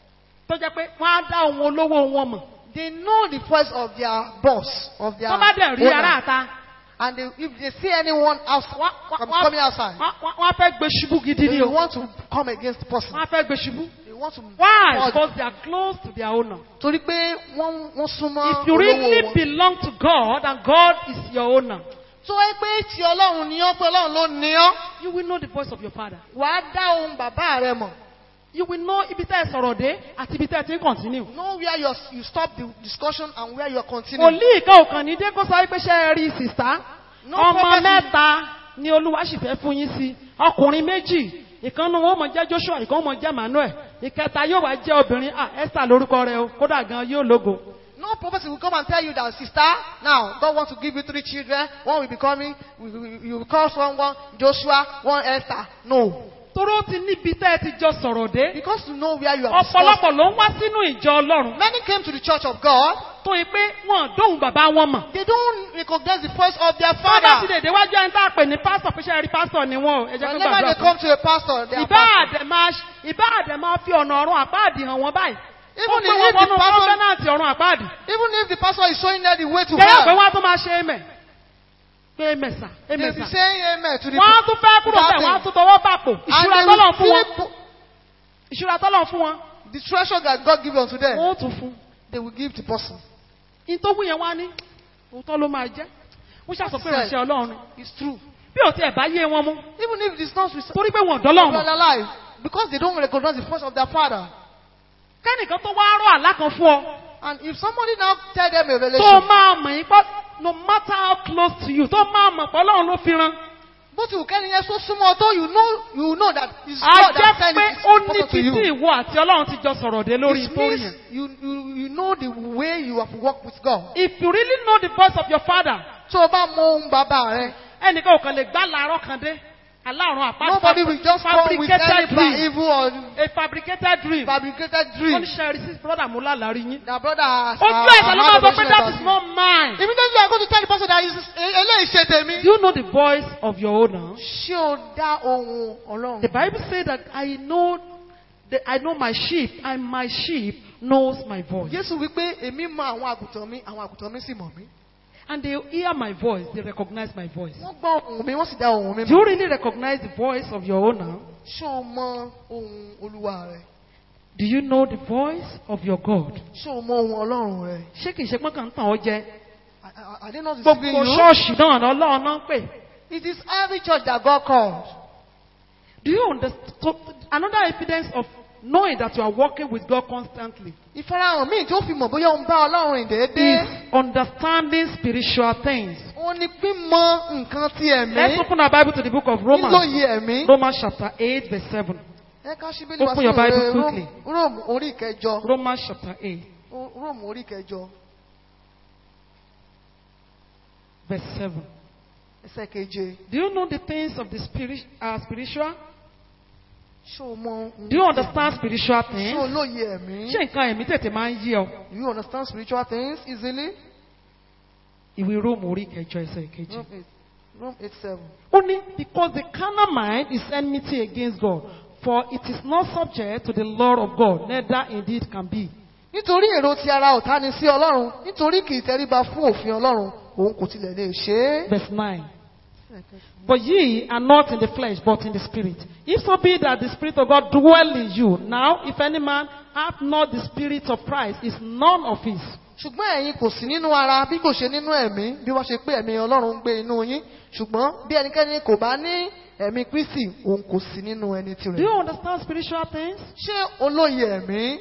Tó jẹ́ pé wọ́n á dá ohun olówó wọn mọ̀. They know the voice of their boss, of their Wọ́n bá dẹ̀ rí owner. ará àta. And if they see anyone outside, coming outside, Wọ́n á fẹ́ gbé ṣubú gidi they ni o. want to come against the person. Wọ́n á fẹ́ gbé ṣubú. They want to Why? fall. Because they are close to their owner. Torí pé wọ́n súnmọ́ If you olówó really wọn. belong to God and God is your owner, Tó ẹ pé tí Ọlọ́run ní ọ́ pé Ọlọ́run ló ní ọ́, you will know the voice of your father. wàá dá ohun bàbá rẹ mọ̀. You will know ibi tẹ́ ẹ sọ̀rọ̀ dé àti ibi tẹ́ ẹ ti ń continue. Know where you stop the discussion and where you are continuing. Wòlíì kan ò kàn ní dé kó sọ pé ṣe é rí sìstá. No Ọmọ prophecy. mẹ́ta ni Olúwa sì fẹ́ fún yín sí. Ọkùnrin méjì. Ìkànnì wọn mọ̀ jẹ́ Joshua, ìkànnì mọ̀ jẹ́ Manuel. Ìkẹta yóò wá jẹ́ obìnrin. Esther lórúkọ rẹ̀ o. Kódà gan yóò lógo. No prophecy will come and tell you that, sister, now God wants to give you 3 children. One will be coming. You will call someone Joshua, one Esther. No. Toró ti níbi tẹ́ ẹ ti jọ sọ̀rọ̀ dé. Because you know where you are discussing. Ọ̀pọ̀lọpọ̀ ló ń wá sínú ìjọ Ọlọ́run. Many came to the church of God. Tó yẹ pé wọ́n dóhùn bàbá wọn mọ̀. They don't recognize the voice of their Fọ́dà ti father. dèdè wájú ẹni tá a pè ní pásítọ̀ pé ṣe rí pásítọ̀ ni wọ́n o. Ẹ jẹ́ kó Whenever they gbàdúrà. come to a pastor, they are pastor. Ìbá àdẹ̀ máa fi ọ̀nà ọ̀run àpáàdì hàn wọ́n báyìí. Even Ó pé wọ́n if the wọnú pastor, kọ́ńbẹ́nàtì ọ̀run àpáàdì. even if the pastor is showing them the way to Jẹ́yà pé hell, wọ́n á tún máa ṣe émẹ̀. Pé émẹ̀sà, they'll be émẹ̀sà. saying amen to the Wọ́n á tún fẹ́ kúrò bẹ́ẹ̀, wọ́n á tún tọwọ́ bàpò. And Ìṣúra they tọ́lọ̀ will fún wọn. flip- Ìṣúra tọ́lọ̀ fún wọn. the treasure that God gives unto them, wọ́n ó tún fún. they will give the person. In tó wú yẹn wá ní, òótọ́ ló máa jẹ́. Wọ́n ṣàṣọ pé ìránṣẹ́ Ọlọ́run. It's true. Bí ò tiẹ̀ bá yé wọn mú. Even if it's not with Torí pé wọn ò dọ́lọ́run. people alive, because they don't recognize the voice of their father. Kẹ́nìkan tó wá rọ́ àlá kan fún ọ. And if somebody now tell them a Tó revelation, máa mọ̀ yín pọ́, no matter how close to you, tó máa mọ̀ pọ́ Ọlọ́run ló fi ran. but you can hear so small, though you know that it's A God that jẹ́ sent pé it ó ní to bí tí you. ìwọ àti Ọlọ́run ti jọ sọ̀rọ̀ dé lórí It ìtòrí means yẹn. you know the way you have to work with God. If you really know the voice of your father, So o bá mọ ohun bàbá rẹ, ẹnìkan ò kàn lè gbá làárọ̀ kan dé. Aláàrùn nobody will just come with any evil or A fabricated dream. fabricated Wọ́n dream. ní ṣẹ́rí sí brother mo lálàrí yín. That brother has Ojú ẹ̀sẹ̀ ló máa sọ pé revelation that about is you. not mine. Immediately I go to tell the person that is eléyìí ṣe tèmi. Do you know the voice of your owner? Ṣé o dá ohun Ọlọ́run? The Bible says that I know my sheep and my sheep knows my voice. Jésù wípé èmi mọ àwọn àgùntàn mi sì mọ̀ mí. And they hear my voice, they recognize my voice. Wọ́n gbọ́ ohùn mi, wọ́n sì dá ohùn mi Do you mọ̀. really recognize the voice of your owner? Ṣé o mọ ohùn Olúwa rẹ? Do you know the voice of your God? Ṣé o mọ ohùn Ọlọ́run rẹ? Ṣé kìí ṣe pọ́n kàn ń tàn ọ́ jẹ? Are they not deceiving Gbogbo you? ṣọ́ọ̀ṣì náà Ọlọ́run náà ń pè. It is every church that God called. Do you understand? Another evidence of knowing that you are working with God constantly Ìfarahàn míì tí ó fi mọ̀ bóyá ó ń bá Ọlọ́run rìn déédéé. is understanding spiritual things. Ó ní pímọ̀ nǹkan ti Let's ẹ̀mí. open our Bible to the book of Romans. Nílòyè ẹ̀mí. Romans chapter 8 verse 7. Ẹ ká ṣí Bíbélì wá Open your sínú Bible ìwé quickly. Róòmù orí ìkẹjọ. Romans chapter 8 Róòmù orí ìkẹjọ. verse 7. Ẹsẹ̀ keje. Do you know the things of the spiritual? Ṣé o mọ? Do you understand spiritual Ṣé o things? lóye ẹ̀mí? Ṣé nǹkan ẹ̀mí tètè máa ń yí ọ? Do you understand spiritual things easily? Ìwé Róòmù orí kẹjọ ẹsẹ̀ kejì. Rome 8:7. Ó ní, because the carnal mind is enmity against God, for it is not subject to the law of God, neither indeed can be. Nítorí èrò ti ara ọ̀tá ni sí Ọlọ́run, nítorí kì í tẹríba fún òfin Ọlọ́run, òun kò tilẹ̀ lè ṣe é. Verse 9. But ye are not in the flesh, but in the spirit. If so be that the Spirit of God dwell in you. Now, if any man hath not the Spirit of Christ, is none of his. Ṣùgbọ́n ẹ̀yin kò sí nínú ara bí kò ṣe nínú ẹ̀mí bí wọ́n ṣe pé ẹ̀mí Ọlọ́run ń gbé inú yín. Ṣùgbọ́n bí ẹnikẹ́ni kò bá ní ẹ̀mí Kristi, òun kò sí nínú ẹni Do tirẹ̀. you understand spiritual things? Ṣé olóye ẹ̀mí?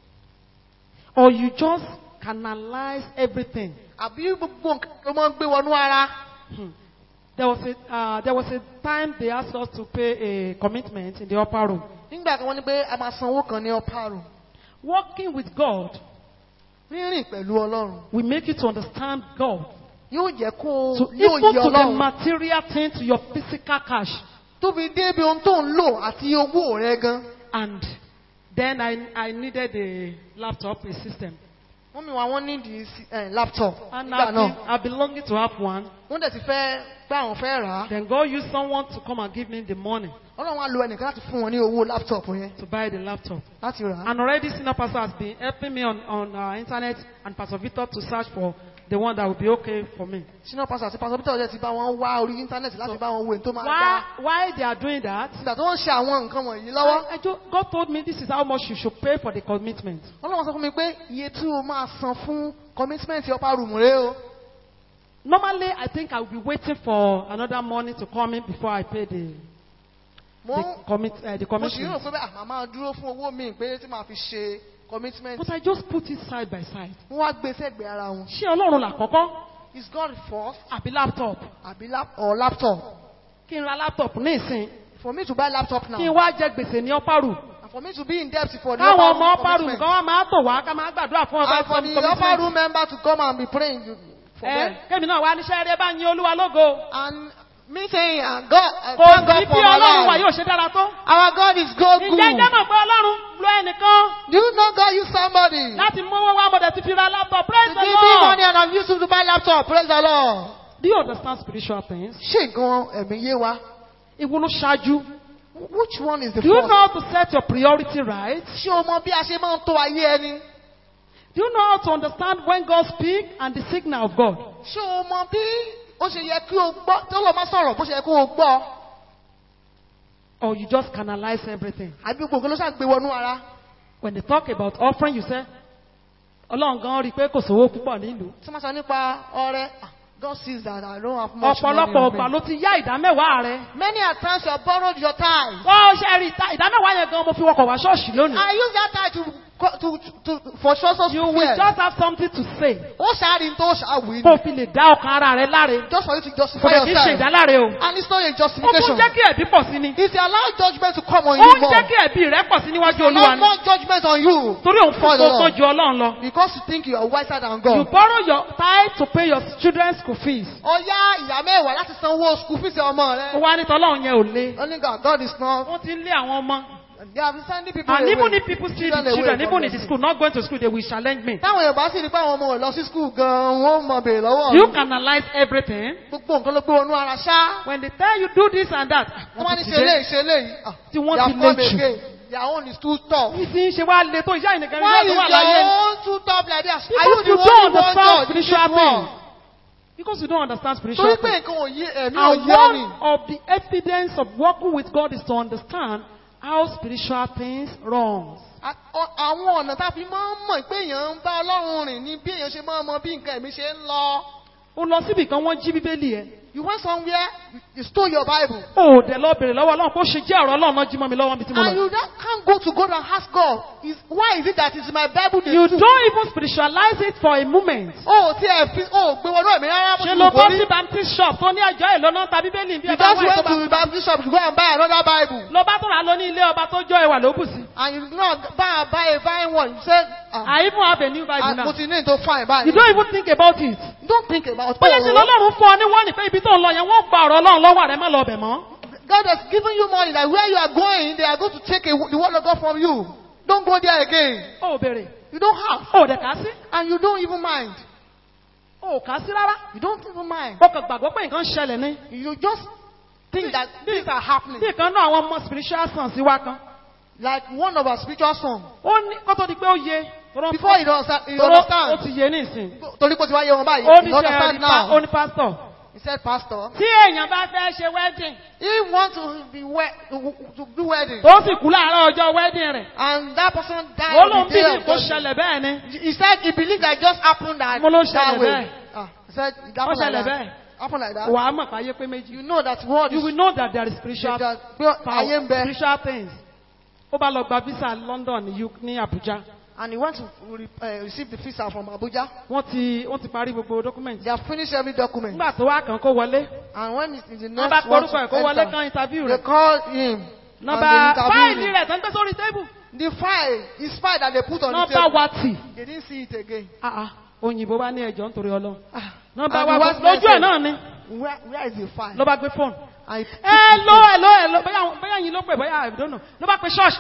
Or you just canalize everything? Àbí gbogbo nǹkan ló máa ń gbé wọnú ara? There was a time they asked us to pay a commitment in the upper room. Nígbà kan wọ́n ní pé a máa san owó kan ní ọ̀pá-àrùn. Working with God Rírìn pẹ̀lú Ọlọ́run will make you to understand God. yóò jẹ́ kó So yóò even yé to the Ọlọ́run. material thing, to your physical cash. Tó fi débi ohun tó ń lò àti owó rẹ gan. And then I needed a laptop, a system. Wọ́n mi wá wọ́n ní di laptop And nígbà náà. I've been longing to have one. Wọ́n dẹ̀ ti fẹ́ pé àwọn fẹ́ rà á. Then God used someone to come and give me the money Ọlọ́run á lo ẹnìkan láti fún wọn ní owó laptop yẹn to buy the laptop. láti rà á. And already Senior Pastor has been helping me on internet and Pastor Victor to search for the one that will be okay for me. Senior pastor àti pastor Peter ọjọ́ ti bá wọn wá orí íńtánẹ́ẹ̀tì láti bá wọn wo èyí tó máa dá. Why they are doing that? Ìgbà tó ń ṣe àwọn nǹkan wọ̀nyí lọ́wọ́. God told me this is how much you should pay for the commitment. Ọlọ́run sọ fún mi pé iye tí o máa san fún commitment upper room rẹ o. Normally, I think I will be waiting for another money to come in before I pay the Mo sì rò commitment. pé màá máa dúró fún owó mi pé tí màá fi ṣe commitment. But I just put it side by side. Wọ́n wá gbé sẹ́gbẹ̀ẹ́ ara wọn. Ṣé Ọlọ́run làkọ́kọ́? Is God first Àbí laptop? àbí laptop? Kí n ra laptop ní ìsìn. For me to buy laptop now. Kí n wá jẹ gbèsè ní ọ́pàrù. And for me to be in debt for the Káwọn ọmọ upper room ọ́pàrù commitment. nǹkan wá máa tò wá ká máa gbàdúrà fún ọba And for the upper room member to come and be praying for them. Kémi náà wá níṣẹ́ eré bá yin Olúwa lógo. And me saying, God, Kò thank sí God bí for my Ọlọ́run wa life. yóò ṣe dára tó. Our God is God good. Ǹjẹ́ jẹ́ mọ̀ pé Ọlọ́run lo ẹnìkan Do you know God use somebody to láti mú owó wá mọ̀dẹ̀ ti fi ra laptop? Praise the give me money Lord. and I've used it to buy laptop? Praise the Lord. Do you understand spiritual things? Ṣé nǹkan ẹ̀mí yé wa? Ìwo ló ṣáájú? Which one is the Do you know first? how to set your priority right? Ṣé o mọ bí a ṣe máa ń tó ayé ẹni? Do you know how to understand when God speaks and the signal of God? Ṣé o mọ bí ó ṣe yẹ kí o gbọ́ tó lọ máa sọ̀rọ̀ bó ṣe yẹ kí o gbọ́? Or you just canalize everything? Àbí gbogbo ló ṣàgbé wọnú ara? When they talk about offering, you say, Ọlọ́run gan rí pé kò sówó púpọ̀ nílùú. Tí wọ́n sọ nípa ọrẹ, God sees that I don't have much money. Ọ̀pọ̀lọpọ̀ on ọgbà me. ló ti yá ìdámẹ́wàá rẹ̀. Many a times you have borrowed your tithe. Ó ṣe rí ìdámẹ́wàá yẹn gan mo fi wọkọ̀ wá ṣọ́ọ̀ṣì lónìí. I use that tithe for social You will fear. just have something to say. Ó ṣáàrin tó ṣàwìn. Kó o fi lè dá ọkàn ara rẹ láre. Just for you to Kò justify lè kí ṣe yourself. ìdáláre o. And it's not a Ó tún justification. jẹ́ kí ẹ̀bí pọ̀ sí ni. It's allow judgment to come on Ó you ń more. jẹ́ kí ẹ̀bí rẹ pọ̀ sí níwájú Allow Olúwa ni. more judgment on you. Torí òun fún For the kó tó Lord. ju Ọlọ́run lọ. Because you think you are wiser than You God. borrow your tithe to pay your children's school fees. Ó yá ìyá mẹ́wàá láti sanwó school fees ọmọ Ó rẹ. wá ní tọ́lọ́run yẹn ò le. Only God is not. Wọ́n ti ń lé àwọn ọmọ. They have been sending people And away. even if people see the Children away children, from even the in the school, not going to school, they will challenge me. Táwọn Yorùbá sì rí pé àwọn ọmọ ò lọ sí school gan-an, wọ́n mọ bèrè lọ́wọ́ You mi. can analyze everything. Gbogbo nǹkan ló gbé wọnú ara ṣá. When they tell you do this and that, Wọ́n wá ní ṣe léyìí ṣe léyìí. tí wọ́n They ti have come lé jù. again. Their own is too tough. Ní ti ń ṣe wá le tó ìyá ìnìkan Why ní is ọdún wà láyé. your own too tough like that? Are Because you the you one don't who wants understand God in this spiritual world? things. Because you don't understand spiritual Torí pé things. nǹkan ò yé ẹ̀mí ò And yé ni. one of the evidence of walking with God is to understand how spiritual things run. Àwọn ọ̀nà tá a fi máa ń mọ̀ pé èèyàn ń bá Ọlọ́run rìn ni bí èèyàn ṣe máa mọ bí nǹkan ẹ̀mí ṣe ń lọ. Ó lọ síbì kan wọ́n jí bíbélì ẹ̀. You went somewhere, you stole your Bible. Ó dẹ̀ lọ bèrè lọ́wọ́ Ọlọ́run kó ṣe jẹ́ ọ̀rọ̀ Ọlọ́run náà jí mọ́ mi lọ́wọ́ bí tí mo And lọ. you can't go to God and ask God, why is it that it's my Bible they You took? don't even spiritualize it for a moment. Tí ẹ fi gbé wọnú ẹ̀mí rárá bó Ṣé ti ló wù kó bọ́ rí. sí Baptist shop tó ní àjọ èlò náà ta bíbélì bí You ẹ bá just wá went ìtọ́ba. to the Baptist shop to go and buy another Bible. Lọ bá tó rà lọ ní ilé ọba tó jọ ẹwà ló bù sí. And you not buy one. You said, I even have a new Bible mo now. ti ní to find Bible. You don't even think about it. Don't think about Bóyá ṣe lọ́lọ́run fún ọ ní wọ́n ní pé ibi tó ń lọ yẹn wọ́n gba ọ̀rọ̀ Ọlọ́run lọ́wọ́ rẹ̀ má lọ bẹ̀ mọ́. God has given you money that where you are going, they are going to take the word of God from you. Don't go there again. Ó bèrè. You don't have. Ó dẹ̀ kà sí. And you don't even mind. Ó kà sí rárá. You don't even mind. Ó kàn gbàgbọ́ pé nǹkan ṣẹlẹ̀ ní. You just think that things are happening. Bí ìkan náà àwọn ọmọ spiritual sons sí wa kan. Like one of our spiritual sons. Ó ní kó tó di pé ó yé. Before he understand, Ó ti yé ní ìsìn. torí pé ó ti wáyé wọn báyìí. Ó ní He understand ó now. ní pastor. He said, Pastor, Tí èèyàn bá fẹ́ ṣe wedding. he wants to do wedding. Tó sì kú láàárọ̀ ọjọ́ wedding rẹ̀. And that person died Ó on lóun the bí day ní of kó judgment. ṣẹlẹ̀ bẹ́ẹ̀ ni. He said he believed that it just happened that, Mo ló that ṣẹlẹ̀ way. bẹ́ẹ̀. He said it Ó happened like ṣẹlẹ̀ that. bẹ́ẹ̀. Happened like that. Wà á mọ̀ fàyè pé méjì. You know that word You is will know that there is spiritual that ayé ń bẹ. spiritual things. Ó bá lọ gba visa London ní Abuja. And he went to receive the visa from Abuja. Wọ́n ti parí gbogbo document. They have finished every document. Nígbà tó wá kàn kó wọlé. And when it's in the Wọ́n bá next one porúkọ ẹ̀ kó to wọlé enter, kan interview they rẹ̀. called him. Nọ́mbà and they fáìlì interviewed him. rẹ̀ tó ń gbé sórí tébù. The file, his file that they put on the Nọ́mbà table, wa tì. they didn't see it again. Òyìnbó bá ní ẹjọ́ nítorí Ọlọ́run. Nọ́mbà And wa the worst lójú ẹ̀ person- náà ni. Where is the file? Ló bá gbé fóònù. I Hello. Bóyá yín ló pè bóyá I don't know. Ló bá pe ṣọ́ọ̀ṣì.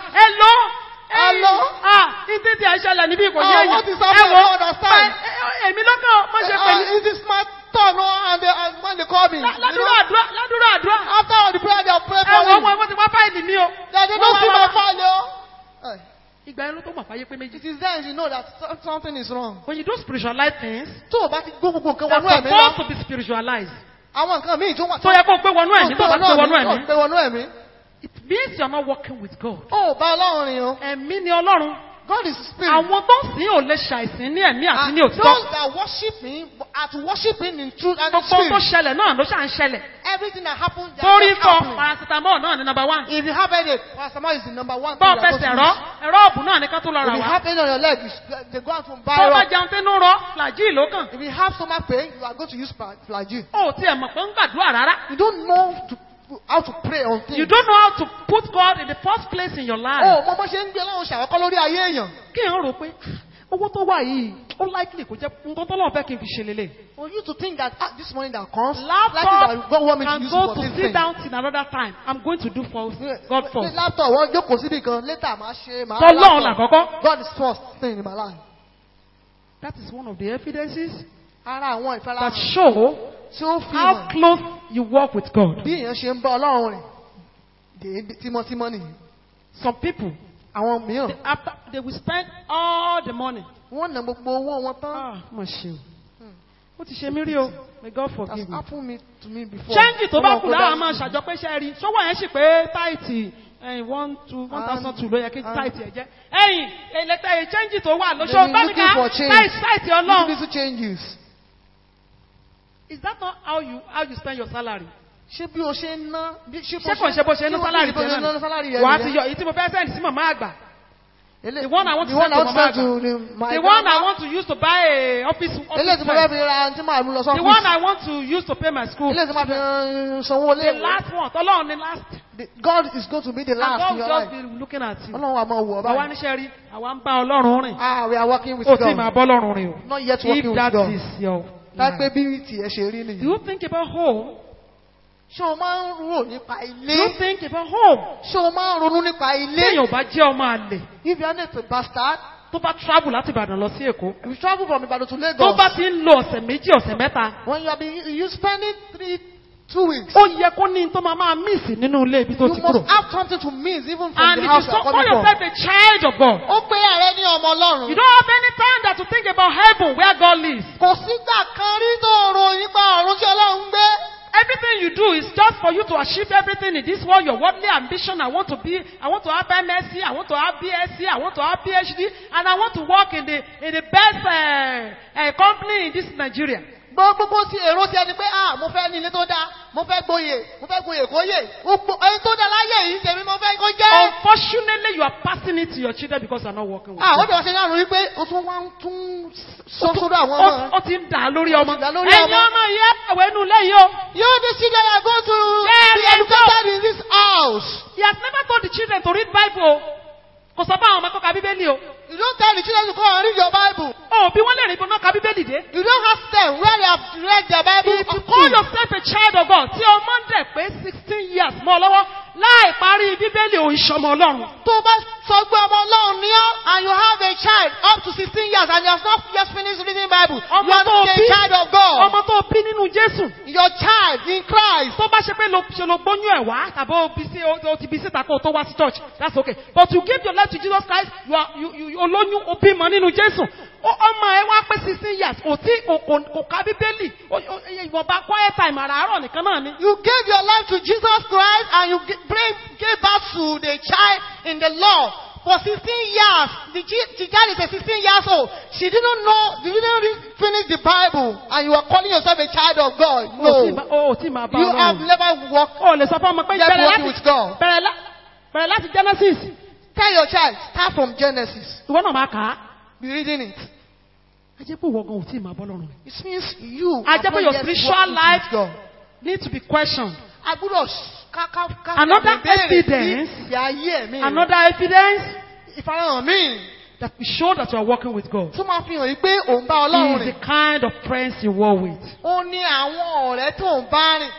Hello? Ìdí tí ẹ ṣẹlẹ̀ níbí kò Oh, yé yín. what is happening? I don't understand. Èmi lọ́kàn má ṣe pè mí. It is my turn, and when they call me, Ládùúrà àdúrà. after all the prayer they have prayed Ẹ for wọ́n me, wọ́n ti wá fáìlì mi o. they don't see my file, yo. Ìgbà yẹn ló tó mọ̀ fáyé pé méjì. It is then you know that something is wrong. When you do spiritualize things, Tó o bá ti gbó gbogbo nǹkan they're wọnú ẹ̀mí supposed lọ, to be spiritualized. àwọn nǹkan míì tó wà Tó yẹ kó gbé wọnú ẹ̀mí tó bá gbé wọnú ẹ̀mí. gbé wọnú ẹ̀mí. It means you're not working with God. Ó bá Ọlọ́run rìn o. Ẹ̀mí ni Ọlọ́run. God is spirit. Àwọn tó ń sìn ò lè ṣàìsìn ní ẹ̀mí àti And ní òtítọ́. those that worship him are to worship him in truth and in Gbogbo tó spirit. ṣẹlẹ̀ náà ló ṣà ń ṣẹlẹ̀. Everything that happens, they Torí are just fọ happening. paracetamol náà ní number one. If you have headache, paracetamol is the number one. Bọ́ọ̀ thing you are fẹsẹ̀ supposed rọ, to ẹ̀rọ ọ̀bùn náà ní ká tó lọ use. rà If you wá. have pain on your leg, they go out from buy Tó bá rock. jẹun tínú rọ, flagyl ló kàn. If you have stomach pain, you are going to use flagyl. Ó tiẹ̀ mọ̀ pé ń gbàdúrà rárá. You don't know how to pray on things. You don't know how to put God in the first place in your life. Oh, mo bó ṣe ń gbé Ọlọ́run ṣàwọ́kọ́ lórí ayé èèyàn. Kí èèyàn rò pé owó tó wà yìí, ó likely kò jẹ́ nǹkan tó lọ́wọ́ fẹ́ kí n fi ṣe lélẹ̀. For you to think that this money that comes, Laptop likely that God want me to can use go for to this sit thing. down till another time. I'm going to do for God first. Laptop, wọ́n jókòó síbi kan, later máa ṣe, máa Tọ́lọ́run laptop. làkọ́kọ́. God is first thing in my life. That is one of the evidences Ara àwọn that ìfarahàn show tí ó fi how hàn close you walk with God. bí èèyàn ṣe ń bá Ọlọ́run rìn tímọ́tímọ́ nìyí. Some people, Àwọn mìíràn, they will spend all the money. wọ́n ná gbogbo owó wọn tán. Mà ṣe o. Ó ti ṣe mí rí o. May God Has forgive me. happened to me before. Ṣẹ́ńjì tó bá kù Ọlọ́run kó lára dárí máa jì. ṣàjọ pé ṣẹ́ rí. Ṣọ́wọ́ yẹn sì pé táìtì ẹ̀yìn 1,200 And- ló yẹ kí and- sáìtì ẹ̀ jẹ́. ẹ̀yìn ẹ̀lẹ́tẹ̀ change tó wà lóṣù They've been báníkà looking for change. sáìtì Little, ọlọ́run. little changes. Is that not how you spend your salary? Ṣé bí o ṣe ń ná? ṣé kò ṣe bó ṣe ní sálárì bó ṣe tẹ̀ ń ná náà sálárì ni? yẹn wà á ti nìyẹn? yọ èyí tí mo fẹ́ sẹ́ndì sí màmá àgbà. The one I want to The one send I to want mama to send àgbà. to my The one I grandma. want to use to buy a office Eléyìí tí mo fẹ́ pen. fi ra tí màá mú lọ The one sọ́fíìsì. I want to use to pay my school. Eléyìí tí màá fi sanwó The ilé ìwé. last one. Tọ́lọ́run ni last. God is going to be the And last God in your just life. be looking at you. Ọlọ́run wa máa wọ̀ ọ́ Àwa báyìí. níṣẹ́ rí. Àwa ń bá Ọlọ́run rìn. Ah, we are working with Ó tí máa God. bọ́ Ọlọ́run rìn o. Not yet working If with that God. is your Dápẹ́ life. bí tiẹ̀ ṣe rí Do nìyí. you think about home? Ṣé o máa ń rò nípa Do ilé? you think about home? Ṣé o máa ń ronú nípa ilé? Téèyàn ò bá jẹ́ ọmọ àlè. If you are not a bastard, Tó bá travel láti Ìbàdàn lọ sí Èkó. if you travel from Ibadan to Tó Lagos, bá ti ń lo ọ̀sẹ̀ méjì ọ̀sẹ̀ mẹ́ta. when you spending 2 weeks, Ó yẹ kó ní tó máa miss nínú ilé ibi tó you ti must kúrò. have something to miss even from And the if house you you are call coming from. yourself a child of God, Ó pé ààrẹ ní ọmọ Ọlọ́run. you don't have any time that to think about heaven where God lives. Kò sígbà kan rí tó rò nípa ọ̀run tí Ọlọ́run ń gbé. Everything you do is just for you to achieve everything in this world, your worldly ambition. I want to have MSc, I want to have BSc, I want to have PhD, and I want to work in the best company in this Nigeria. Gbogbo ti èrò ti ẹni pé mo fẹ́ ní ilé tó dáa, mo fẹ́ gboyè kóyè. Ẹni tó dáa láyé yìí tèmi mo fẹ́ kó jẹ́. Unfortunately, you are passing it to your children because you are not working with Ó them. dẹ̀ wá ṣe láàrú wípé ó tún wá ń tún sọ sódò àwọn ọmọ. Ó ti ń dà lórí ọmọ. Ó ti dà lórí Ẹ̀yin ọmọ. ọmọ yìí ẹ̀wẹ̀ inú ilé yìí o. You the children are going to Yeah, be let's educated in this house. He has never told the children to read Bible. Kò sọ fún àwọn ọmọ kó ka Bíbélì o. You don't tell the children to go and read your Bible. Ó bí wọ́n lè rìn bó náà ka Bíbélì dé. You don't ask them where they have read their Bible. If you call yourself a child of God, tí ọmọ ń dẹ̀ pé 16 years mọ́ ọ lọ́wọ́ láì parí Bíbélì ò ń ṣọmọ Ọlọ́run. tó bá sọ pé ọmọ Ọlọ́run ní ọ́ and you have a child up to 16 years and you have not just finished reading Bible. You Ọmọ are tó not a bí child of God. ọmọ tó bí nínú Jésù. Your child in Christ. Tó bá ṣe pé ṣe lo gbóyún ẹ̀ wá tàbí o ti bí síta kó o tó wá sí church, that's okay. But you give your life to Jesus Christ, you olóyún o bímọ nínú Jésù. Ọmọ ẹ wá pé 16 years, kò ká Bíbélì, ìwọ̀nba quiet time àràárọ̀ nìkan náà ni. You gave your life to Jesus Christ and you gave birth to the child in the Lord. For 16 years, the child is 16 years old. She didn't finish the Bible and you are calling yourself a child of God. No. O tí máa bá You have Ọlọ́run. never walked. O lè sọ fún ọmọ pé Just walking with God. bẹ̀rẹ̀ láti Genesis. Tell your child, start from Genesis. Ìwọ náà máa kà á. Be reading it. A jẹ́ pé ìwọ gan ò tí máa bọ́ lọ́rùn. It means you A have jẹ́ pé not your yet spiritual walked with life God. need to be questioned. Agbúdọ̀ Another evidence. Another evidence Ìfarahàn míì that will show that you are working with God tó máa fi hàn yí pé òun bá Ọlọ́run is the rìn. kind of friends you work with. Ó ní àwọn ọ̀rẹ́ tó ń bá rìn.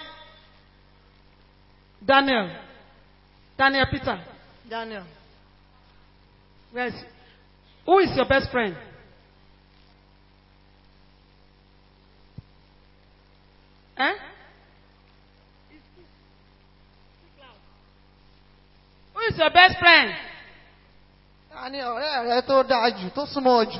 Daniel Peter, Daniel. who is your best friend? Eh? Who is your best friend? Ta ni ọ̀rẹ́ rẹ tó dáa jù tó súnmọ́ ọ jù?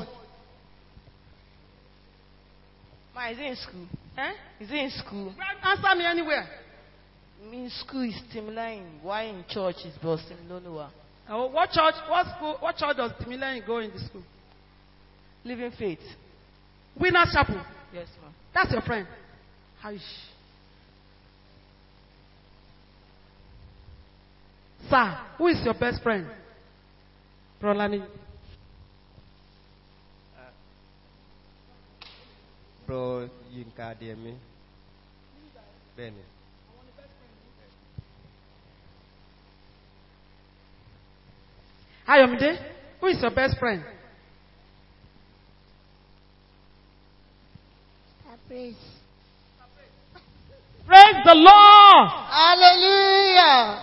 Ma, is he in school? Eh? Is he in school? Answer me anywhere. In school is Timline. Why in church is Boston Lonowa? What church does Timileyin go in the school? Living Faith. Winners Chapel. Yes, ma'am. That's your friend. Aish. Sir, who is your best friend? Prolani. Bro Yinka Ademi. Bẹ́ẹ̀ni. Ayomide, who is your best friend? Praise. Praise the Lord. Hallelujah.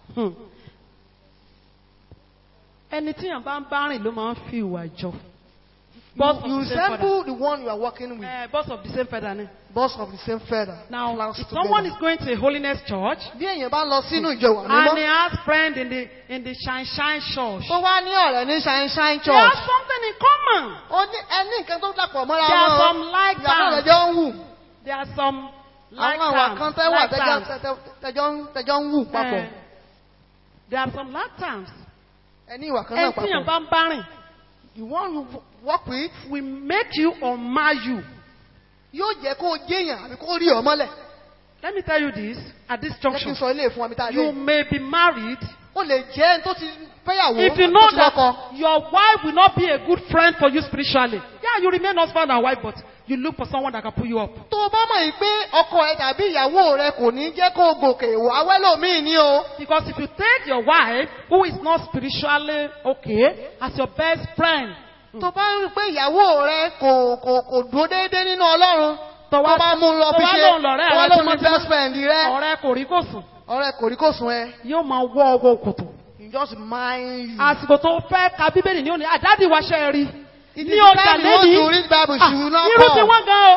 Ẹni tí yàn bá ń bá rìn ló máa ń fi ìwà jọ. You resemble the one you are working with. Boss of the same feather ni. Boss of the same feather. Now, Class if together. someone is going to a holiness church Bí èèyàn bá lọ sínú ìjọ ìwà and he mímọ́. has friend in the shine church, Tó wá ní ọ̀rẹ́ ní Shine they have Church. something in common. Ó ní ẹni nǹkan tó dàpọ̀ mọ́ra There are wọn. some like Ìyàwó rẹ̀ terms. jọ ń wù. There are some like Àwọn àwa kan tẹ́ wà terms. tẹ́jọ́ ń wù papọ̀. There are some lanterns. Ẹni ìwà kan náà Ẹni tí yàn papọ̀. bá ń bá rìn, The one you work with will make you or mar you. yóò jẹ́ kó o jẹ́yàn àbí kó o rí ọ mọ́lẹ̀. Let me tell you this, at this Jẹ́ kí junction, n sọ ilé ìfún wa mi tá a you lé. may be married. Ó lè jẹ́ ẹni tó ti fẹ́yàwó If you tó know ti that lọ́kọ. your wife will not be a good friend for you spiritually, yeah, you remain husband and wife, but you look for someone that can pull you up. Tó o bá mọ̀ yìí pé ọkọ ẹ tàbí ìyàwó rẹ kò ní jẹ́ kó o gòkè wà wẹ́lòmíì ní o. Because if you take your wife, who is not spiritually okay, as your best friend, Tó bá rí pé ìyàwó rẹ kò dúró déédéé nínú Ọlọ́run. Tó bá mú un lọ fi ṣe, tó bá lóun ní best friend rẹ. ọ̀rẹ́ kò rí kò sùn, Ọ̀rẹ́ kò rí kò sùn ẹ. yóò máa wọ́ ọwọ́ kòtò. You just mind you. Àsìkò tó fẹ́ ka Bíbélì ní òní, àdáàdì wa ṣe rí. It Ní is ọjà the time you want lẹ́yìn, to read Bible, she will not irú tí come. wọ́n gan o.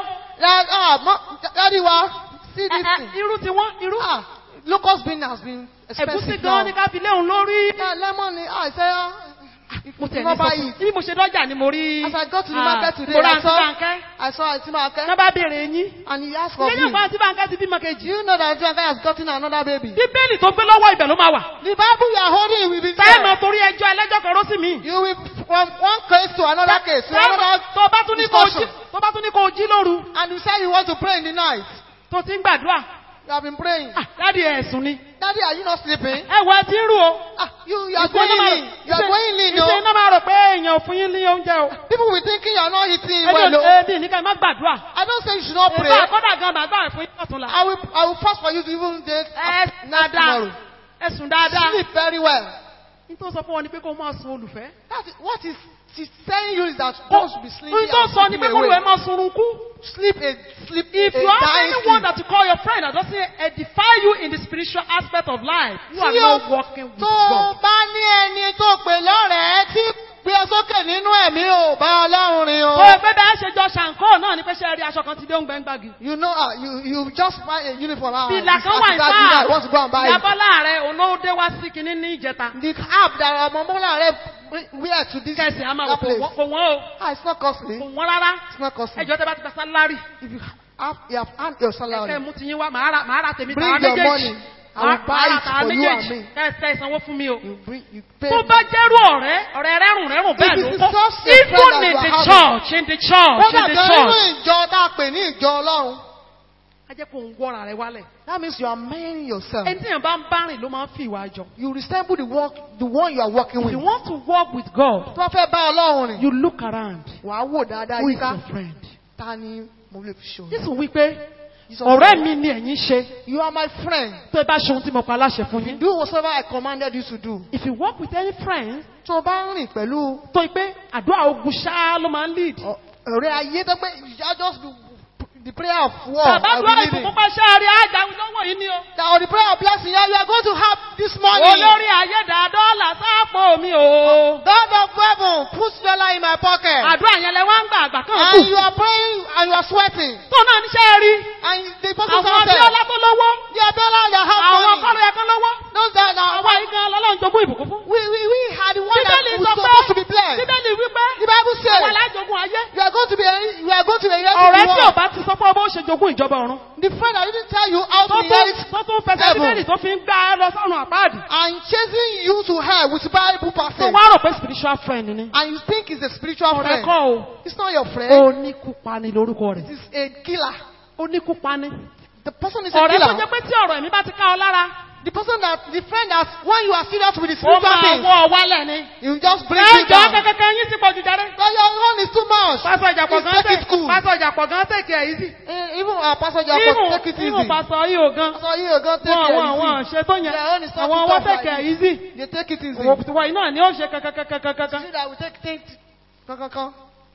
Daddy wa, see this thing. Irú tí wọ́n, irú. Locust bean has been Ẹ̀gúsí expensive gan now. ni ká fi léhùn lórí. Yeah, lemon, I say, Mo tẹ̀ ní Mo bá sọ yìí. fún bí mo ṣe dọ́jà ni mo rí. as I go to the market today, Mo ra I àǹtí saw Bánkẹ́. Atimake, Wọ́n bá béèrè yín. and he asked for Lẹ́yìn him. ọ̀pá àǹtí Bánkẹ́ ti bímọ Do kejì. you know that Atimake has gotten another baby? Bíbélì tó gbé lọ́wọ́ ibẹ̀ ló máa wà. The Bible you are holding will be Táìmù there. torí ẹjọ́ ẹlẹ́jọ́ kan ró sí mi. You will from one case to another case, to another, Tó bá tún ní kó o jí, discussion. tó bá tún ní kó o jí lóru. and you say you want to pray in the night. Tó ti ń gbàdúrà. You have been praying. Dádì ẹ̀sùn ni. Daddy, are you not sleeping? Ẹ wọ ẹ ti ń rú o. You are going in. You are going in. Ìṣe iná máa rò pé èèyàn ò fún yín ní oúnjẹ o. People will thinking you are not eating well. Ẹbí ní ká ẹ má gbàdúrà. I don't say you should not pray. Ìgbà àkọ́dà gan bàbá ẹ̀ fún yín ọ̀tún la. I will fast for you to even day Dáadáa. tomorrow. Ẹ̀sùn dáadáa. Sleep very well. Nítorí sọ fún wọn ni pé kó máa sun olùfẹ́. That is, what is she's telling you is that don't be sleeping Nítorí and sọ ni pé sleeping kó lù ẹ away. máa sunrun kú. Sleep If a you have dying anyone sleep. that you call your friend that doesn't edify you in the spiritual aspect of life, you are Tí not o walking with tó God. bá ní ẹni tó pè lọ́rẹ̀ẹ́ tí gbé ọ sókè nínú ẹ̀mí ò bá Ọlọ́run rìn o. Ó ẹgbẹ́ bẹ́ẹ̀ ṣe jọ ṣàǹkó náà ni pé ṣe rí aṣọ kan ti dé oúnjẹ ń gbági. You know, you just buy a uniform. Fìlà kan wà I want to go and buy ìfà. it. Ìyàbọ́lá rẹ̀ olóde wá sí kinní ní ìjẹta. The app that Ọmọbọ́lá rẹ̀ wear to this Kẹ̀sì àmà that place. kò wọ́n o. It's not costly. Kò wọ́n rárá. It's not costly. Ẹjọ́ tẹ bá ti gba sálárì. If you have earned your Kẹ́ salary, mú ti yín wá, màá ra tèmi bring tàwa your méjèèjì. money. I will buy it Tàwa for you and méjèèjì. me. Kẹ́ ìsanwó fún mi o. You pay. Tó bá jẹ́rú ọ̀rẹ́ rẹ́rùn bẹ́ẹ̀ If ló it is kọ́. just a Even friend that in you the are church, in the church, Kódà in the gan nínú church. ìjọ tá a pè ní ìjọ Ọlọ́run. A jẹ́ kó ń wọ́ra rẹ̀ wálẹ̀. That means you are marrying yourself. Ẹni tí yẹn bá ń bá rìn ló máa ń fi ìwà jọ. You resemble the one you are working If with. you want to walk with God, Tó bá fẹ́ bá Ọlọ́run rìn, you look around. wàá wò dáadáa Who is yíká. your friend? Ta ni mo lè fi ṣòro? Jésù wí pé Jesus ọ̀rẹ́ said, mi ni ẹ̀yin ṣe You are my friend. tó ẹ bá ṣe ohun tí mo pa aláṣẹ fún yín. Do whatever I commanded you to do. If you walk with any friend Tó o bá ń rìn pẹ̀lú tó yẹ pé àdúrà ogun ṣáá ló máa ń lead. ọ̀rẹ́ ayé tó pé ìyá just the prayer of war. Bàbá I dúró believe ìbùkún in. pa ṣáàrí àjà lọ́wọ́ yìí ni o. That on the prayer of blessing you are going to have this morning. Olórí ayédàdọ́là sáàpò mi o. God of heaven, put dollar in my pocket. Àdúrà yẹn lẹ wá ń gbà àgbà kan And kù. you are praying and you are sweating. Tó náà níṣẹ́ rí. And the person Àwọn said, Abíọ́lá tó lówó. the Abiola that have Àwọn money. kọ́lọ́ yẹ kán lówó. Those that are Àwa yìí gan lọ́lọ́run jogún ìbùkún fún. we had the one that Bíbélì was sọ supposed to pé be blessed. Bíbélì wípé The Bible àwọn says alájogún ayé. you are going to be Ọ̀rẹ́ tí ò bá ti sọ fún ọ bó ṣe jogún ìjọba ọ̀run. The friend that didn't tell you how to Tó inherit tún fẹsẹ̀ heaven. Bíbélì tó fi ń gbá ẹ lọ sọ́run àpáàdì. and chasing you to hell with Bible Tó passage. wá rò pé spiritual friend ni. And you think it's a spiritual Ọ̀rẹ́ friend. kọ́ o. It's not your friend. Oníkúpani lórúkọ rẹ̀. It's a killer. Oníkúpani. The person is a Ọ̀rẹ́ tó jẹ́ killer. pé tí ọ̀rọ̀ ẹ̀mí bá ti ká ọ lára. The friend that when you are serious with the Ó spiritual máa things, wọ́ ọ wálẹ̀ ni. you just bring it Ẹjọ́ down. kẹ́kẹ́kẹ́ yín ti pọ̀jù jáde. But your own is too much. Pásọ̀ ìjàpọ̀ gan Take it cool. Pásọ̀ ìjàpọ̀ gan take it easy. Even our pastor Jacob, take it easy. Even pásọ̀ yìí ò gan. Pastor you go take Àwọn it easy. ṣe tó yẹn. Their own is not Àwọn too wọ́n tough take like it easy. They take it easy. Òwò iná ni ó ṣe kankankankankan. See that we take things. Kan.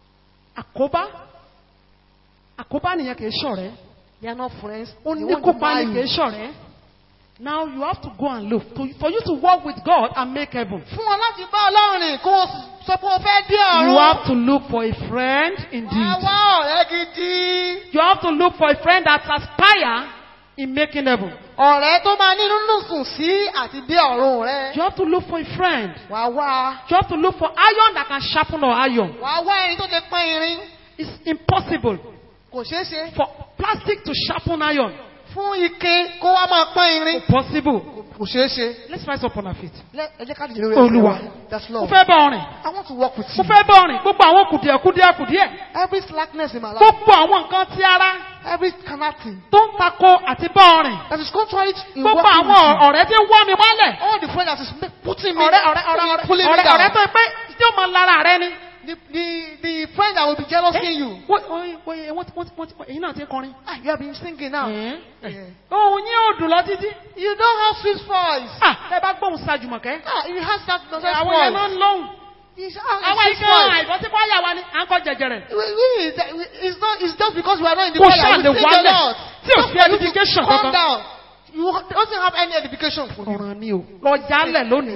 Àkóbá nìyẹn kì í ṣọ̀rẹ́. They are not friends. Ó They ní want to kópa buy ni kì í you. ṣọ̀rẹ́. Now you have to go and look for you to walk with God and make heaven. Fún ọ láti bá Ọlọ́run rìn kó o sọ pé o fẹ́ dé ọ̀run. You have to look for a friend indeed. Àwa ọ̀rẹ́ gidi. You have to look for a friend that aspire in making heaven. Ọ̀rẹ́ tó máa nínú nùsùn sí àti dé ọ̀run rẹ. You have to look for a friend. Wàá wá. You have to look for iron that can sharpen or iron. Wàá wá ẹni tó lè pọ́n irin. It's impossible Kò ṣeé ṣe. for plastic to sharpen iron. Fún ike kó wá máa pọ́n irin. Possible. Kò ṣeé ṣe. Let's rise up on our feet. Ẹ jẹ́ ká dìde lórí Olúwa. ẹsẹ̀ wa. That's Mo Lord. fẹ́ bá ọ rìn. I want to walk with Mo you. fẹ́ bá ọ rìn. Gbogbo àwọn kùdìẹ̀kùdìẹ̀. Every slackness in my life, Gbogbo àwọn nǹkan ti ara every carnal thing tó ń tako àti bá ọ rìn. that is contrary to in Gbogbo walking with àwọn you. ọ̀rẹ́ tí ń wọ́ mi mọ́lẹ̀. All the friends that is putting me, pulling me Ọ̀rẹ́ down. tó pé tí ó mọ lára rẹ ni. The friend that will be jealous in you. Èyí náà ti ń kọrin. Ah, you have been singing now. Yeah. Ohun yín ò dùn lọ títí. You don't have sweet voice. Ẹ bá gbóhùn sa Jùmọ̀kẹ́. Ah, you have that nonsense Àwọn yẹn voice. máa ń lóhùn. Àwọn Sweet ìṣe voice. àìbọ́sí kọ́ yà wá ni à ń kọ́ jẹjẹrẹ. It's just because we are not in the Kò choir. ṣáà We lè sing a wálẹ̀ lot. tí ò sí edification Calm kankan. down. You doesn't have any edification for you. Ọ̀ràn ni o. Lọ jálẹ̀ lónìí.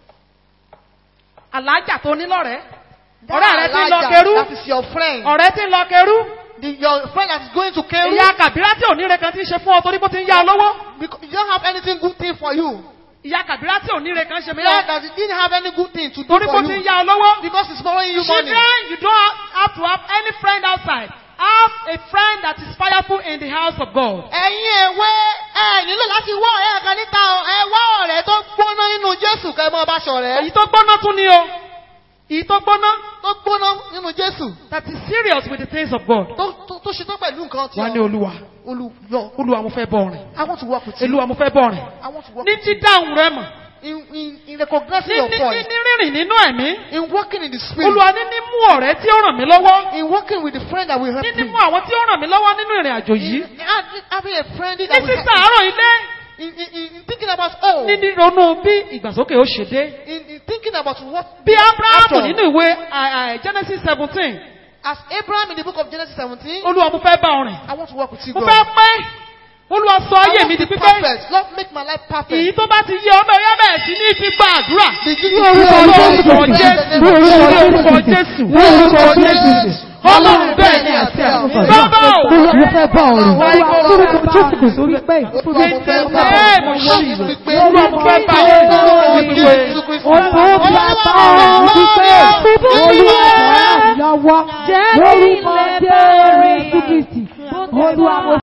Àlájà tó ní lọ́rẹ̀ẹ́. Ọ̀rẹ́ rẹ ti ń lọ kerú. That is your friend. Ọ̀rẹ́ ti ń lọ kerú. Your friend that is going to Keru. Ìyá Kàbírá tí ò ní re kan ti ń ṣe fún ọ torí bó ti ń yá ọ lọ́wọ́. Because you don't have anything good thing for you. Ìyá Kàbírá tí ò ní re kan ṣe mí Yeah, lọ. that he didn't have any good thing to do Torí bó for ti ń you. yá ọ lọ́wọ́. Because he's borrowing you money. Children, you don't have to have any friend outside. Have a friend that is powerful in the house of God. Ẹ̀yin èwe ẹ nílò láti wá ọ̀rẹ́ kan níta o. Ẹ wá ọ̀rẹ́ tó gbóná nínú Jésù kẹ́ mọ́ bá ṣọ̀rẹ́. Èyí tó gbóná tún ni o. Èyí tó gbóná. Tó gbóná nínú Jésù. That is serious with the things of God. Tó ṣetán pẹ̀lú nǹkan tí Wá ní Olúwa. Olùyọ. Olúwa mo fẹ́ bọ̀ rìn. I want to work with you. Olúwa mo fẹ́ bọ̀ rìn. I want to work Ní with you. dídáhùn rẹ mọ̀. In recognizing your Ní voice. rírìn nínú ẹ̀mí. In working in the spirit. Olúwa ní mímú ọ̀rẹ́ tí ó ràn mí lọ́wọ́. In working with the friend that will help Ní me. mímú àwọn tí ó ràn mí lọ́wọ́ nínú ìrìn àjò yìí. In having a friend Ní that will sísà help àárọ̀ ilé. in thinking about oh. Ní ronú bí ìgbàsókè ó ṣe dé. In thinking about what. Bí Abrahamu After. nínú ìwé Genesis 17. As Abraham in the book of Genesis 17. Olúwa mo fẹ́ bá ọ rìn. I want to work with you, Mo God. fẹ́ pẹ́. Olúwa sọ I ayé want mi to di be pípẹ́. perfect. Lord, make my life perfect. Èyí tó bá ti yé ọmọ ìyá bẹ̀rẹ̀ sí ní fi gba àdúrà. Lórúkọ Jésù. Lórúkọ Jésù. Ọlọ́run bẹ́ẹ̀ ni àti àwọn bàbá o. Mo fẹ́ bá ọ rìn. Lórúkọ Jésù kò sórí pé. Olúwa mo fẹ́ bá ọ rìn. Ọ̀pọ̀ bí a bá ọ̀rọ̀ wípé Olúwa ràn lọ́wọ́ lórúkọ Jésù Kristi. Olúwa mo